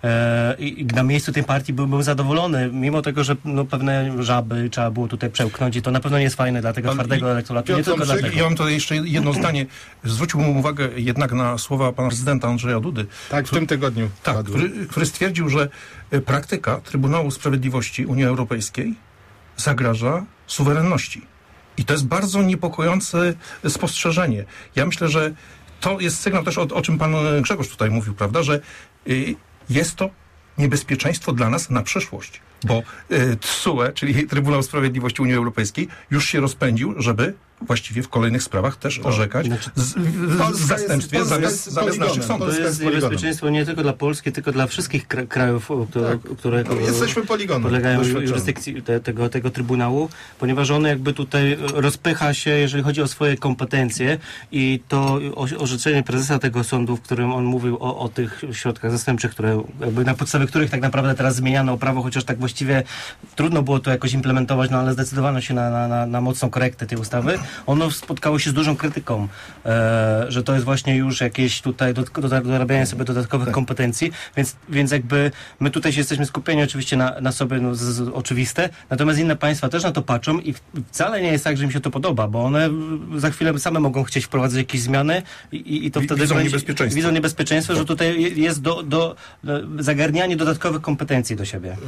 E, i na miejscu tej partii byłbym zadowolony, mimo tego, że no, pewne żaby trzeba było tutaj przełknąć i to na pewno nie jest fajne dla tego
Ale
twardego elektoratu, nie
Piotr
tylko
Tomczyk,
dlatego.
Ja mam tutaj jeszcze jedno zdanie. Zwróciłbym uwagę jednak na słowa pana prezydenta Andrzeja Dudy.
Tak, w tym tygodniu.
Tak,
padły.
który, który stwierdził, że e, praktyka Trybunału Sprawiedliwości Unii Europejskiej zagraża suwerenności. I to jest bardzo niepokojące spostrzeżenie. Ja myślę, że to jest sygnał też, o, o czym pan Grzegorz tutaj mówił, prawda, że y, jest to niebezpieczeństwo dla nas na przyszłość. Bo y, T S U E, czyli Trybunał Sprawiedliwości Unii Europejskiej, już się rozpędził, żeby właściwie w kolejnych sprawach też orzekać
Znaczy,
z, w,
Polska
w zastępstwie
jest- Polska
zamiast,
jest
zamiast
poligonem.
naszych sądów.
To
Polska
jest
jest poligonem.
niebezpieczeństwo nie tylko dla Polski, tylko dla wszystkich kra- krajów, które, które
No, jesteśmy poligonem.
podlegają
doświadczonym.
jurysdykcji te, tego, tego Trybunału, ponieważ on jakby tutaj rozpycha się, jeżeli chodzi o swoje kompetencje i to orzeczenie prezesa tego sądu, w którym on mówił o, o tych środkach zastępczych, które jakby na podstawie których tak naprawdę teraz zmieniano prawo, chociaż tak właściwie trudno było to jakoś implementować, no ale zdecydowano się na, na, na, na mocną korektę tej ustawy. Ono spotkało się z dużą krytyką, e, że to jest właśnie już jakieś tutaj do, do, dorabianie sobie dodatkowych kompetencji, więc, więc jakby my tutaj się jesteśmy skupieni oczywiście na, na sobie, no, z, z, oczywiste, natomiast inne państwa też na to patrzą i wcale nie jest tak, że im się to podoba, bo one za chwilę same mogą chcieć wprowadzać jakieś zmiany i, i to
Wi-
wtedy
widzą
będzie-
niebezpieczeństwo.
widzą niebezpieczeństwo, że tutaj jest do, do, do zagarnianie dodatkowych kompetencji do siebie.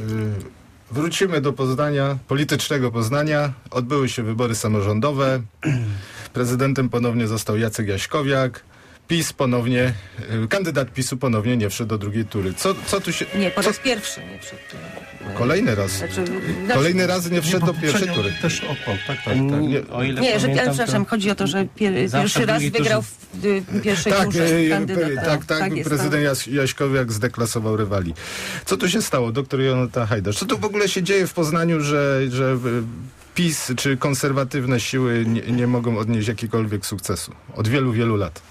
Wrócimy do Poznania, politycznego Poznania. Odbyły się wybory samorządowe. Prezydentem ponownie został Jacek Jaśkowiak. PiS ponownie, y, kandydat PiSu ponownie nie wszedł do drugiej tury. Co, co tu się...
Nie, po
co,
raz pierwszy nie przed tym.
kolejny raz.
Znaczy,
Kolejny raz nie wszedł do pierwszej
Poprzednio
tury.
też odpadł, tak, tak, tak.
Nie,
O ile
Nie, że,
pamiętam,
ale
to-
przepraszam, chodzi o to, że pier,
Zawsze
pierwszy
w
raz
drugiej
wygrał w y, pierwszej
Tak,
turze
y,
kandydat.
y,
O,
tak, tak,
jest
prezydent Jas- Jaśkowiak zdeklasował rywali. Co tu się stało, doktor Jonata Hajdasz? Co tu w ogóle się dzieje w Poznaniu, że, że y, PiS czy konserwatywne siły nie, nie mogą odnieść jakiegokolwiek sukcesu? Od wielu, wielu lat.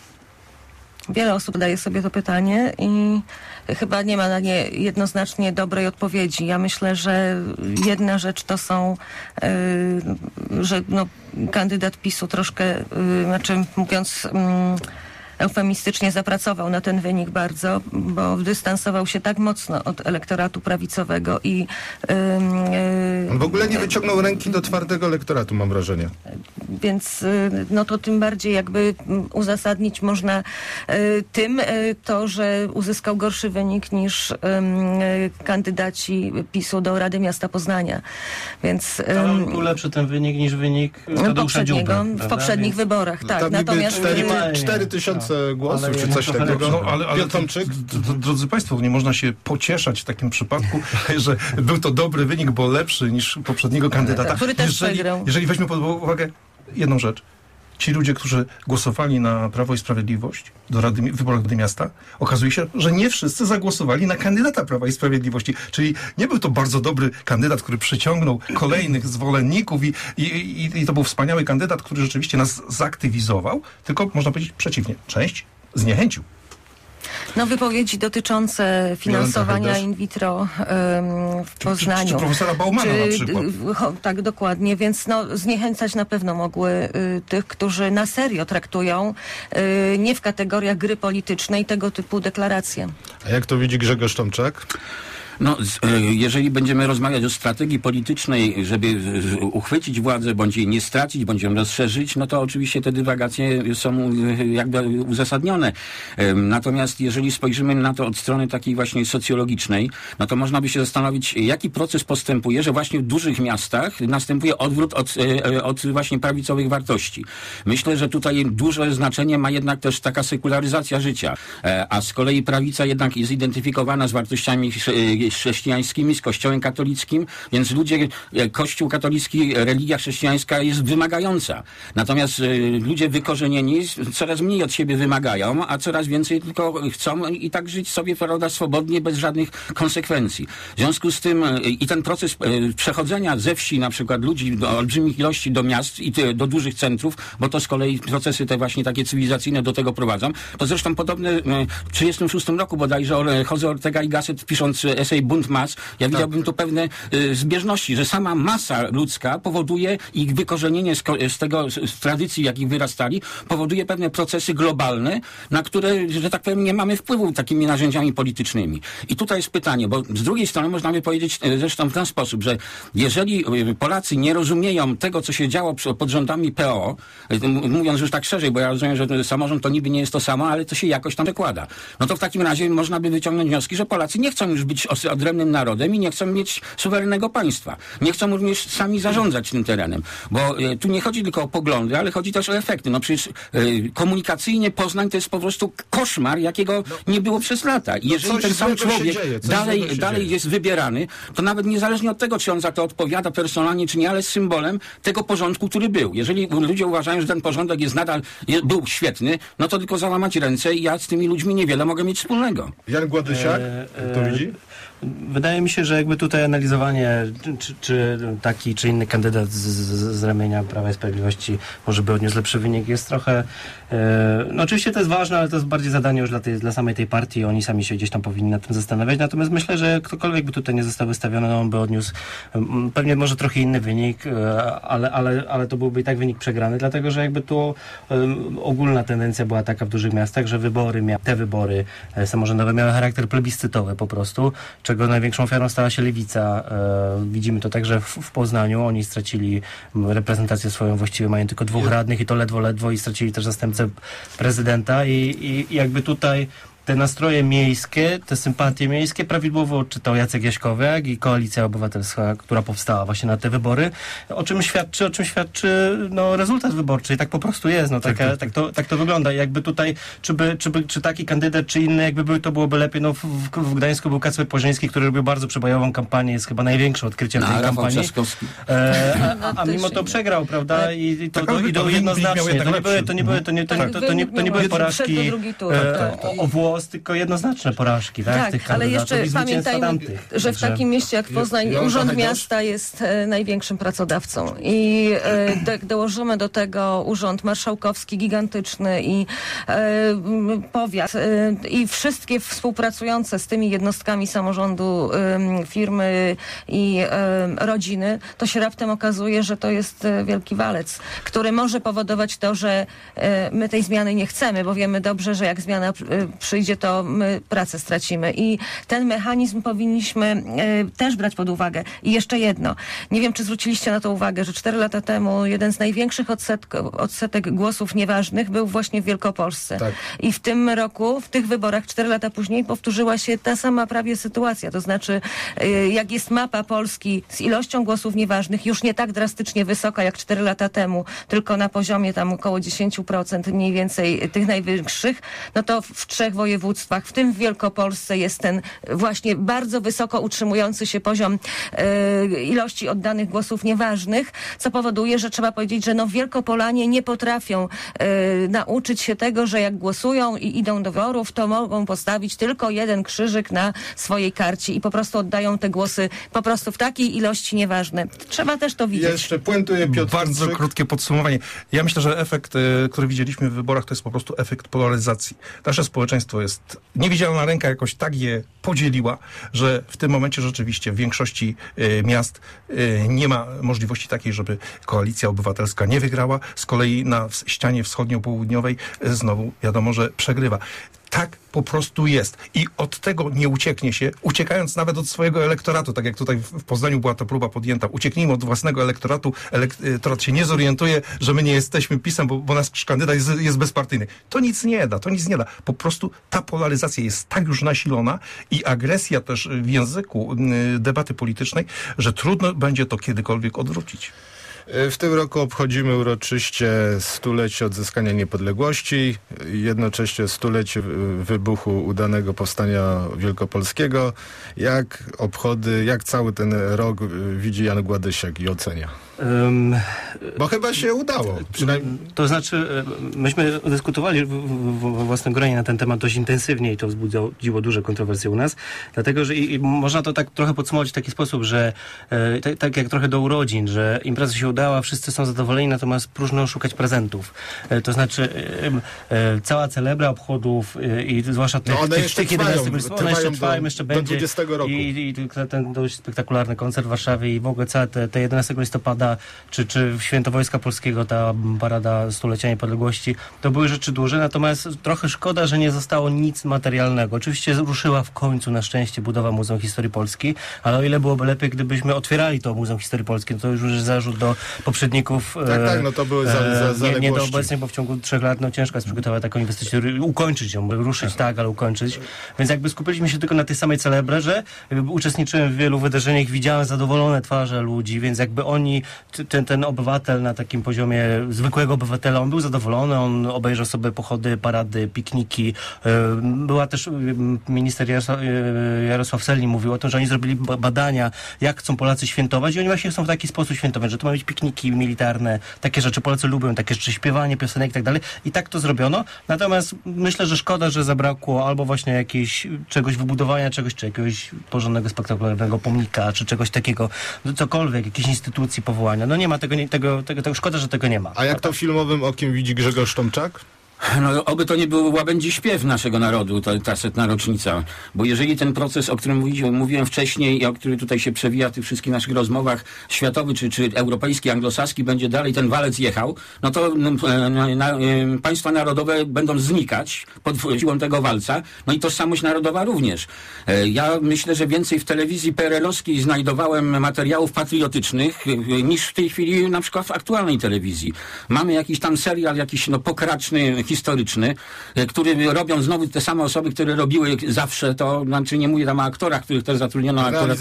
Wiele osób zadaje sobie to pytanie i chyba nie ma na nie jednoznacznie dobrej odpowiedzi. Ja myślę, że jedna rzecz to są, yy, że no, kandydat PiSu troszkę, yy, znaczy mówiąc yy, eufemistycznie zapracował na ten wynik bardzo, bo dystansował się tak mocno od elektoratu prawicowego i yy, yy,
On w ogóle nie wyciągnął ręki do twardego elektoratu, mam wrażenie.
Więc y, no to tym bardziej jakby mm, uzasadnić można y, tym y, to, że uzyskał gorszy wynik niż ym, y, kandydaci PiSu do Rady Miasta Poznania. Więc
Ale
ym,
był lepszy ten wynik niż wynik
no,
Tadeusza
poprzedniego,
Dziuby,
w
prawda?
poprzednich
Więc-
wyborach, tak.
Tam niby
Natomiast
cztery,
y,
cztery tysiące głosów,
Ale
czy
jednak
coś
trochę
takiego.
No, ale, ale
Piotr Tomczyk?
d- d- drodzy Państwo, nie można się pocieszać w takim przypadku, że był to dobry wynik, bo lepszy niż poprzedniego kandydata.
Który też
jeżeli,
przegrał.
jeżeli weźmie pod uwagę jedną rzecz. Ci ludzie, którzy głosowali na Prawo i Sprawiedliwość do Rady, w wyborach Rady Miasta, okazuje się, że nie wszyscy zagłosowali na kandydata Prawa i Sprawiedliwości. Czyli nie był to bardzo dobry kandydat, który przyciągnął kolejnych zwolenników i, i, i, i to był wspaniały kandydat, który rzeczywiście nas zaktywizował, tylko można powiedzieć przeciwnie. Część zniechęcił.
no, wypowiedzi dotyczące finansowania
Hajdasz?
in vitro ym, w
Czy, czy,
Poznaniu.
czy profesora Baumana na przykład.
y, cho- tak, dokładnie. Więc no, zniechęcać na pewno mogły y, tych, którzy na serio traktują y, nie w kategoriach gry politycznej tego typu deklaracje.
A jak to widzi Grzegorz Tomczak?
No, jeżeli będziemy rozmawiać o strategii politycznej, żeby uchwycić władzę, bądź jej nie stracić, bądź ją rozszerzyć, no to oczywiście te dywagacje są jakby uzasadnione. Natomiast jeżeli spojrzymy na to od strony takiej właśnie socjologicznej, no to można by się zastanowić, jaki proces postępuje, że właśnie w dużych miastach następuje odwrót od, od właśnie prawicowych wartości. Myślę, że tutaj duże znaczenie ma jednak też taka sekularyzacja życia, a z kolei prawica jednak jest identyfikowana z wartościami chrześcijańskimi, z Kościołem katolickim, więc ludzie, Kościół katolicki, religia chrześcijańska jest wymagająca. Natomiast ludzie wykorzenieni coraz mniej od siebie wymagają, a coraz więcej tylko chcą i tak żyć sobie, prawda, swobodnie, bez żadnych konsekwencji. W związku z tym i ten proces przechodzenia ze wsi na przykład ludzi do olbrzymich ilości do miast i do dużych centrów, bo to z kolei procesy te właśnie takie cywilizacyjne do tego prowadzą, to zresztą podobne w tysiąc dziewięćset trzydziestym szóstym roku bodajże Jose Ortega y Gasset, pisząc esej Bunt Mas, ja widziałbym tu pewne y, zbieżności, że sama masa ludzka powoduje ich wykorzenienie z, z tego, z, z tradycji, jakich wyrastali, powoduje pewne procesy globalne, na które, że tak powiem, nie mamy wpływu takimi narzędziami politycznymi. I tutaj jest pytanie, bo z drugiej strony można by powiedzieć y, zresztą w ten sposób, że jeżeli y, Polacy nie rozumieją tego, co się działo przy, pod rządami P O, y, mówiąc już tak szerzej, bo ja rozumiem, że samorząd to niby nie jest to samo, ale to się jakoś tam przekłada. No to w takim razie można by wyciągnąć wnioski, że Polacy nie chcą już być odrębnym narodem i nie chcą mieć suwerennego państwa. Nie chcą również sami zarządzać tym terenem. Bo e, tu nie chodzi tylko o poglądy, ale chodzi też o efekty. No przecież e, komunikacyjnie Poznań to jest po prostu koszmar, jakiego no, nie było przez lata. I jeżeli
no ten
sam człowiek dzieje, dalej, dalej jest wybierany, to nawet niezależnie od tego, czy on za to odpowiada personalnie, czy nie, ale jest symbolem tego porządku, który był. Jeżeli ludzie uważają, że ten porządek jest nadal, jest, był świetny, no to tylko załamać ręce i ja z tymi ludźmi niewiele mogę mieć wspólnego.
Jan Gładysiak, jak to widzi?
Wydaje mi się, że jakby tutaj analizowanie, czy, czy taki, czy inny kandydat z, z, z ramienia Prawa i Sprawiedliwości może by odniósł lepszy wynik, jest trochę... E, no oczywiście to jest ważne, ale to jest bardziej zadanie już dla, tej, dla samej tej partii. Oni sami się gdzieś tam powinni nad tym zastanawiać. Natomiast myślę, że ktokolwiek by tutaj nie został wystawiony, no on by odniósł um, pewnie może trochę inny wynik, e, ale, ale, ale to byłby i tak wynik przegrany, dlatego że jakby tu um, ogólna tendencja była taka w dużych miastach, że wybory, mia- te wybory e, samorządowe miały charakter plebiscytowy po prostu, czego największą ofiarą stała się Lewica. E, widzimy to także w, w Poznaniu. Oni stracili reprezentację swoją, właściwie mają tylko dwóch radnych i to ledwo, ledwo i stracili też zastępcę prezydenta i, i, i jakby tutaj te nastroje miejskie, te sympatie miejskie prawidłowo odczytał Jacek Jaśkowiak i Koalicja Obywatelska, która powstała właśnie na te wybory, o czym świadczy, o czym świadczy no, rezultat wyborczy i tak po prostu jest, no, taka, tak, tak, tak, to, tak to wygląda. I jakby tutaj, czy, by, czy, by, czy taki kandydat, czy inny jakby był, to byłoby lepiej. No, w, w Gdańsku był Kacper Płożyński, który robił bardzo przebojową kampanię, jest chyba największym odkryciem tej kampanii. E, a, a, a mimo to przegrał, prawda? I, i to, to, i to jednoznacznie. To nie były, to nie były, to nie, to nie, to, to nie, to nie były porażki e, o, o włos, tylko jednoznaczne porażki, tak?
Tak,
tych
ale jeszcze pamiętajmy,
tamtych.
że w takim mieście jak Poznań
je,
Urząd Miasta jest e, największym pracodawcą i e, do, dołożymy do tego Urząd Marszałkowski gigantyczny i e, powiat e, i wszystkie współpracujące z tymi jednostkami samorządu e, firmy i e, rodziny, to się raptem okazuje, że to jest e, wielki walec, który może powodować to, że e, my tej zmiany nie chcemy, bo wiemy dobrze, że jak zmiana e, przyjdzie, to my pracę stracimy. I ten mechanizm powinniśmy e, też brać pod uwagę. I jeszcze jedno. Nie wiem, czy zwróciliście na to uwagę, że cztery lata temu jeden z największych odsetk- odsetek głosów nieważnych był właśnie w Wielkopolsce. Tak. I w tym roku, w tych wyborach, cztery lata później, powtórzyła się ta sama prawie sytuacja. To znaczy, e, jak jest mapa Polski z ilością głosów nieważnych, już nie tak drastycznie wysoka jak cztery lata temu, tylko na poziomie tam około dziesięć procent mniej więcej tych najwyższych, no to w trzech województwach, w tym w Wielkopolsce, jest ten właśnie bardzo wysoko utrzymujący się poziom e, ilości oddanych głosów nieważnych, co powoduje, że trzeba powiedzieć, że no Wielkopolanie nie potrafią e, nauczyć się tego, że jak głosują i idą do wyborów, to mogą postawić tylko jeden krzyżyk na swojej karcie i po prostu oddają te głosy po prostu w takiej ilości nieważne. Trzeba też to widzieć.
Jeszcze puentuje Piotr
Bardzo
Kętrzyk.
krótkie podsumowanie. Ja myślę, że efekt, y, który widzieliśmy w wyborach, to jest po prostu efekt polaryzacji. Nasze społeczeństwo jest, niewidzialna ręka jakoś tak je podzieliła, że w tym momencie rzeczywiście w większości y, miast y, nie ma możliwości takiej, żeby Koalicja Obywatelska nie wygrała. Z kolei na ścianie wschodnio-południowej y, znowu wiadomo, że przegrywa. Tak po prostu jest. I od tego nie ucieknie się, uciekając nawet od swojego elektoratu, tak jak tutaj w Poznaniu była ta próba podjęta. Ucieknijmy od własnego elektoratu, elektorat się nie zorientuje, że my nie jesteśmy PiS-em, bo, bo nasz kandydat jest, jest bezpartyjny. To nic nie da, to nic nie da. Po prostu ta polaryzacja jest tak już nasilona i agresja też w języku debaty politycznej, że trudno będzie to kiedykolwiek odwrócić.
W tym roku obchodzimy uroczyście stulecie odzyskania niepodległości, jednocześnie stulecie wybuchu udanego powstania wielkopolskiego. Jak obchody, jak cały ten rok widzi Jan Gładysiak i ocenia? Um, Bo chyba się udało. Przynajmniej...
To znaczy, myśmy dyskutowali w, w, w własnym gronie na ten temat dość intensywnie i to wzbudziło duże kontrowersje u nas, dlatego, że i, i można to tak trochę podsumować w taki sposób, że e, tak, tak jak trochę do urodzin, że impreza się udała, wszyscy są zadowoleni, natomiast próżno szukać prezentów. E, to znaczy, e, e, cała celebra obchodów e, i zwłaszcza tych,
no one
tych,
jeszcze
tych
trwają,
jedenastu,
trwają
one jeszcze
do,
trwają, jeszcze
do
będzie
dwudziestego roku.
I, i ten dość spektakularny koncert w Warszawie i w ogóle całe te, te jedenastego listopada czy, czy w Święto Wojska Polskiego, ta parada stulecia niepodległości, to były rzeczy duże, natomiast trochę szkoda, że nie zostało nic materialnego. Oczywiście ruszyła w końcu na szczęście budowa Muzeum Historii Polski, ale o ile byłoby lepiej, gdybyśmy otwierali to Muzeum Historii Polskiej, to już jest zarzut do poprzedników.
Tak, e, tak, no to były za, za,
nie, nie do obecnych, bo w ciągu trzech lat no ciężko jest przygotować taką inwestycję, ukończyć ją, ruszyć tak, ale ukończyć. Więc jakby skupiliśmy się tylko na tej samej celebrze, uczestniczyłem w wielu wydarzeniach, widziałem zadowolone twarze ludzi, więc jakby oni, ten, ten obywatel na takim poziomie zwykłego obywatela, on był zadowolony, on obejrzał sobie pochody, parady, pikniki. Była też, minister Jarosław, Jarosław Sellin mówił o tym, że oni zrobili badania, jak chcą Polacy świętować i oni właśnie chcą w taki sposób świętować, że to ma być pikniki militarne, takie rzeczy Polacy lubią, takie rzeczy, śpiewanie, piosenek i tak dalej. I tak to zrobiono. Natomiast myślę, że szkoda, że zabrakło albo właśnie jakiegoś czegoś wybudowania, czegoś, czy jakiegoś porządnego, spektakularnego pomnika, czy czegoś takiego, cokolwiek, jakiejś instytucji, powołania. No nie ma tego, nie, tego, tego, tego, szkoda, że tego nie ma.
A jak to filmowym okiem widzi Grzegorz Tomczak?
No, oby to nie był łabędzi śpiew naszego narodu, ta, ta setna rocznica. Bo jeżeli ten proces, o którym mówiłem, mówiłem wcześniej i o który tutaj się przewija w tych wszystkich naszych rozmowach, światowy czy, czy europejski, anglosaski, będzie dalej ten walec jechał, no to na, na, na, państwa narodowe będą znikać pod siłą tego walca, no i tożsamość narodowa również. Ja myślę, że więcej w telewizji P R L-owskiej znajdowałem materiałów patriotycznych niż w tej chwili na przykład w aktualnej telewizji. Mamy jakiś tam serial, jakiś no pokraczny, historyczny, który robią znowu te same osoby, które robiły zawsze to, znaczy nie mówię tam o aktorach, których też zatrudniono, akurat,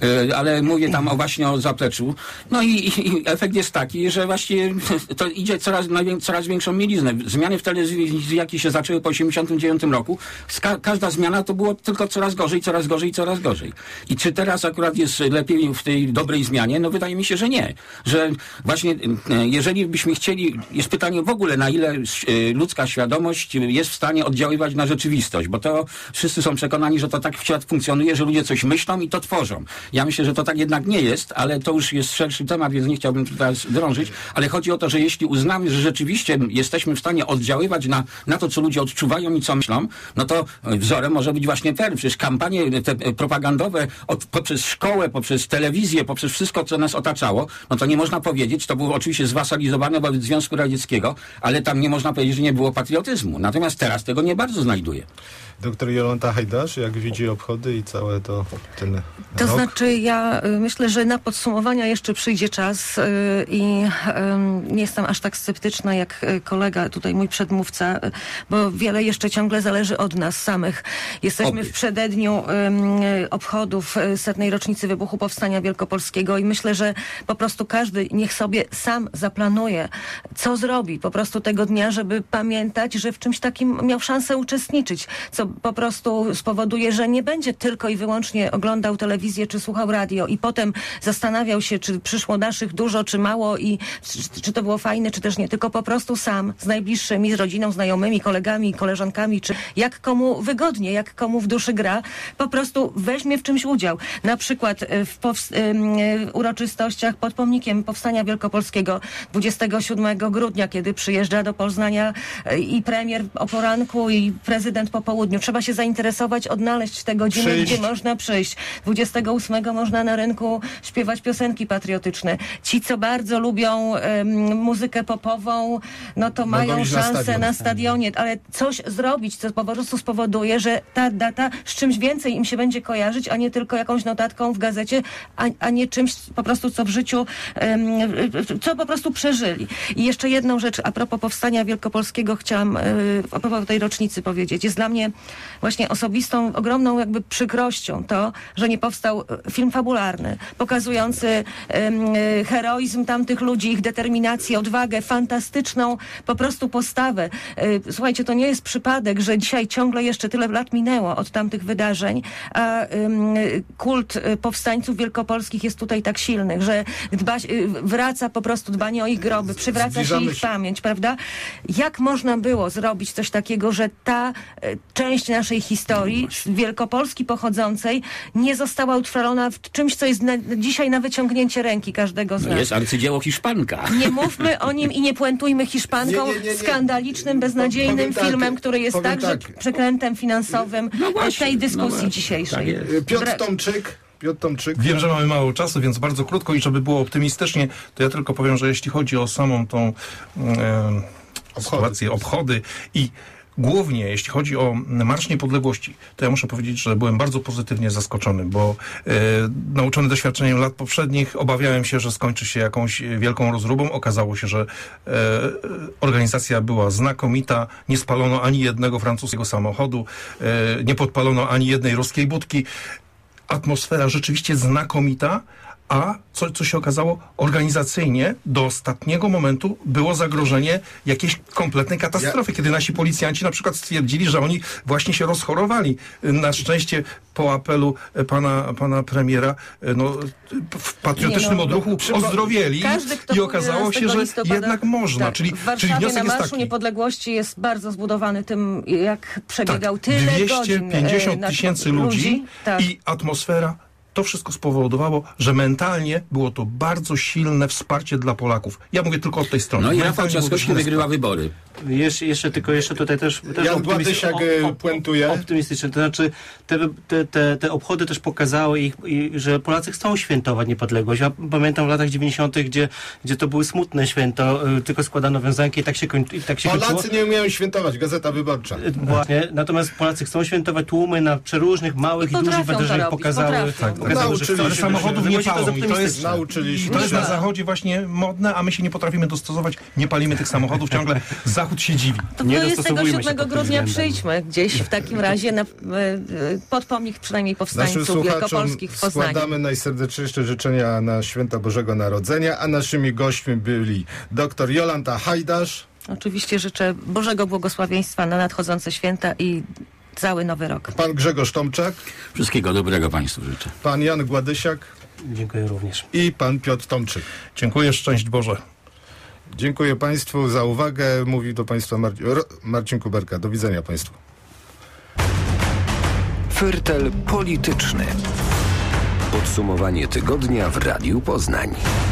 ale mówię tam o właśnie o zapleczu. No i, i efekt jest taki, że właśnie to idzie coraz, coraz większą mieliznę. Zmiany w telewizji, jakie się zaczęły po osiemdziesiątym dziewiątym roku, ka każda zmiana to było tylko coraz gorzej, coraz gorzej, coraz gorzej. I czy teraz akurat jest lepiej w tej dobrej zmianie? No wydaje mi się, że nie. Że właśnie jeżeli byśmy chcieli, jest pytanie w ogóle, na ile ludzka świadomość jest w stanie oddziaływać na rzeczywistość, bo to wszyscy są przekonani, że to tak świat funkcjonuje, że ludzie coś myślą i to tworzą. Ja myślę, że to tak jednak nie jest, ale to już jest szerszy temat, więc nie chciałbym tutaj drążyć, ale chodzi o to, że jeśli uznamy, że rzeczywiście jesteśmy w stanie oddziaływać na, na to, co ludzie odczuwają i co myślą, no to wzorem może być właśnie P R L. Przecież kampanie te propagandowe od, poprzez szkołę, poprzez telewizję, poprzez wszystko, co nas otaczało, no to nie można powiedzieć, to było oczywiście zwasalizowane wobec Związku Radzieckiego, ale tam nie można powiedzieć, że nie było patriotyzmu. Natomiast teraz tego nie bardzo znajduję.
Doktor Jolanta Hajdasz, jak widzi obchody i całe to ten
To
rok?
znaczy ja y, myślę, że na podsumowania jeszcze przyjdzie czas y, i y, nie jestem aż tak sceptyczna jak y, kolega, tutaj mój przedmówca, y, bo wiele jeszcze ciągle zależy od nas samych. Jesteśmy
Oby.
w przededniu y, obchodów y, setnej rocznicy wybuchu Powstania Wielkopolskiego i myślę, że po prostu każdy niech sobie sam zaplanuje, co zrobi po prostu tego dnia, żeby pamiętać, że w czymś takim miał szansę uczestniczyć, co po prostu spowoduje, że nie będzie tylko i wyłącznie oglądał telewizję czy słuchał radio i potem zastanawiał się, czy przyszło naszych dużo, czy mało i czy, czy to było fajne, czy też nie, tylko po prostu sam z najbliższymi, z rodziną, znajomymi, kolegami, koleżankami, czy jak komu wygodnie, jak komu w duszy gra, po prostu weźmie w czymś udział. Na przykład w uroczystościach pod pomnikiem Powstania Wielkopolskiego dwudziestego siódmego grudnia, kiedy przyjeżdża do Poznania i premier o poranku i prezydent po południu, sierpniu. Trzeba się zainteresować, odnaleźć te godziny,
Przyjść.
gdzie można przyjść. dwudziestego ósmego można na rynku śpiewać piosenki patriotyczne. Ci, co bardzo lubią em, muzykę popową, no to mają
iść na
szansę
stadion.
na stadionie, ale coś zrobić, co po prostu spowoduje, że ta data z czymś więcej im się będzie kojarzyć, a nie tylko jakąś notatką w gazecie, a, a nie czymś po prostu, co w życiu, em, co po prostu przeżyli. I jeszcze jedną rzecz, a propos powstania wielkopolskiego chciałam y, a propos tej rocznicy powiedzieć. Jest dla mnie właśnie osobistą, ogromną jakby przykrością to, że nie powstał film fabularny, pokazujący em, y, heroizm tamtych ludzi, ich determinację, odwagę, fantastyczną po prostu postawę. Y, słuchajcie, to nie jest przypadek, że dzisiaj ciągle jeszcze tyle lat minęło od tamtych wydarzeń, a ym, kult y, powstańców wielkopolskich jest tutaj tak silny, że dba, y, wraca po prostu dbanie o ich groby, przywraca się
Zbliżamy
ich
się-
pamięć, prawda? Jak można było zrobić coś takiego, że ta y, część naszej historii, z Wielkopolski pochodzącej, nie została utrwalona w czymś, co jest na, dzisiaj na wyciągnięcie ręki każdego z
No
nas?
jest arcydzieło Hiszpanka.
Nie mówmy o nim i nie puentujmy Hiszpanką,
Nie, nie, nie, nie.
skandalicznym, beznadziejnym
Powiem tak,
filmem, który jest
powiem
także
tak.
przekrętem finansowym
No właśnie,
tej dyskusji
no właśnie,
dzisiejszej.
tak jest.
Y, Piotr
Bra-
Tomczyk. Piotr Tomczyk.
Wiem, że mamy mało czasu, więc bardzo krótko i żeby było optymistycznie, to ja tylko powiem, że jeśli chodzi o samą tą e, sytuację, obchody i głównie jeśli chodzi o Marsz Niepodległości, to ja muszę powiedzieć, że byłem bardzo pozytywnie zaskoczony, bo e, nauczony doświadczeniem lat poprzednich obawiałem się, że skończy się jakąś wielką rozróbą. Okazało się, że e, organizacja była znakomita, nie spalono ani jednego francuskiego samochodu, e, nie podpalono ani jednej ruskiej budki. Atmosfera rzeczywiście znakomita, a co, co się okazało, organizacyjnie do ostatniego momentu było zagrożenie jakiejś kompletnej katastrofy,
Ja-
kiedy nasi policjanci na przykład stwierdzili, że oni właśnie się rozchorowali. Na szczęście po apelu pana, pana premiera no, w patriotycznym
Nie no,
odruchu
przypo-
ozdrowieli
Każdy, kto
i okazało się, że
listopada,
jednak można.
tak,
czyli,
w
czyli
Warszawie
wniosek
na
jest
Marszu
taki.
Niepodległości jest bardzo zbudowany tym, jak przebiegał
Tak,
tyle
dwieście
godzin.
pięćdziesiąt
e,
tysięcy
na-
ludzi
tak.
i atmosfera. To wszystko spowodowało, że mentalnie było to bardzo silne wsparcie dla Polaków. Ja mówię tylko od tej strony.
No i
Mentalnie
Rafał
było to
Trzaskowski
silne
wygrywa wybory.
Jeszcze, jeszcze tylko jeszcze tutaj też, też
Jan
optymistycznie-
Władysiak,
o- o-
puentuje.
optymistycznie. To znaczy te, te, te, te obchody też pokazały, ich, i, że Polacy chcą świętować niepodległość. Ja pamiętam w latach dziewięćdziesiątych, gdzie, gdzie to były smutne święto, y, tylko składano wiązanki i tak się, koń, i tak się kończyło.
Polacy nie umieją świętować. Gazeta Wyborcza.
Y, Właśnie, natomiast Polacy chcą świętować, tłumy na przeróżnych małych
I
i, dużych
potrafią to
wydarzeniach
robić,
pokazały,
potrafią.
pokazały że
Nauczyli
chcą
się,
Ale
się
samochodów nie
wywozić, to
palą i to jest,
optymistyczne.
Nauczyliśmy
to jest
się.
na zachodzie właśnie modne, a my się nie potrafimy dostosować, nie palimy tych samochodów, ciągle Zachód się dziwi.
To
Nie
dwudziestego
dostosowujmy się
siódmego
pod tym
grudnia
względem.
przyjdźmy gdzieś w takim razie na, e, e, pod pomnik przynajmniej
Naszym
powstańców
słuchaczom
wielkopolskich w Poznaniu.
składamy najserdeczniejsze życzenia na święta Bożego Narodzenia, a naszymi gośćmi byli dr Jolanta Hajdasz,
Oczywiście życzę Bożego błogosławieństwa na nadchodzące święta i cały nowy rok.
pan Grzegorz Tomczak,
Wszystkiego dobrego Państwu życzę.
pan Jan Władysiak
Dziękuję również.
i pan Piotr Tomczyk.
Dziękuję, szczęść Boże.
Dziękuję Państwu za uwagę. Mówi do Państwa Marci- Ro- Marcin Kuberka. Do widzenia Państwu.
Fertel polityczny. Podsumowanie tygodnia w Radiu Poznań.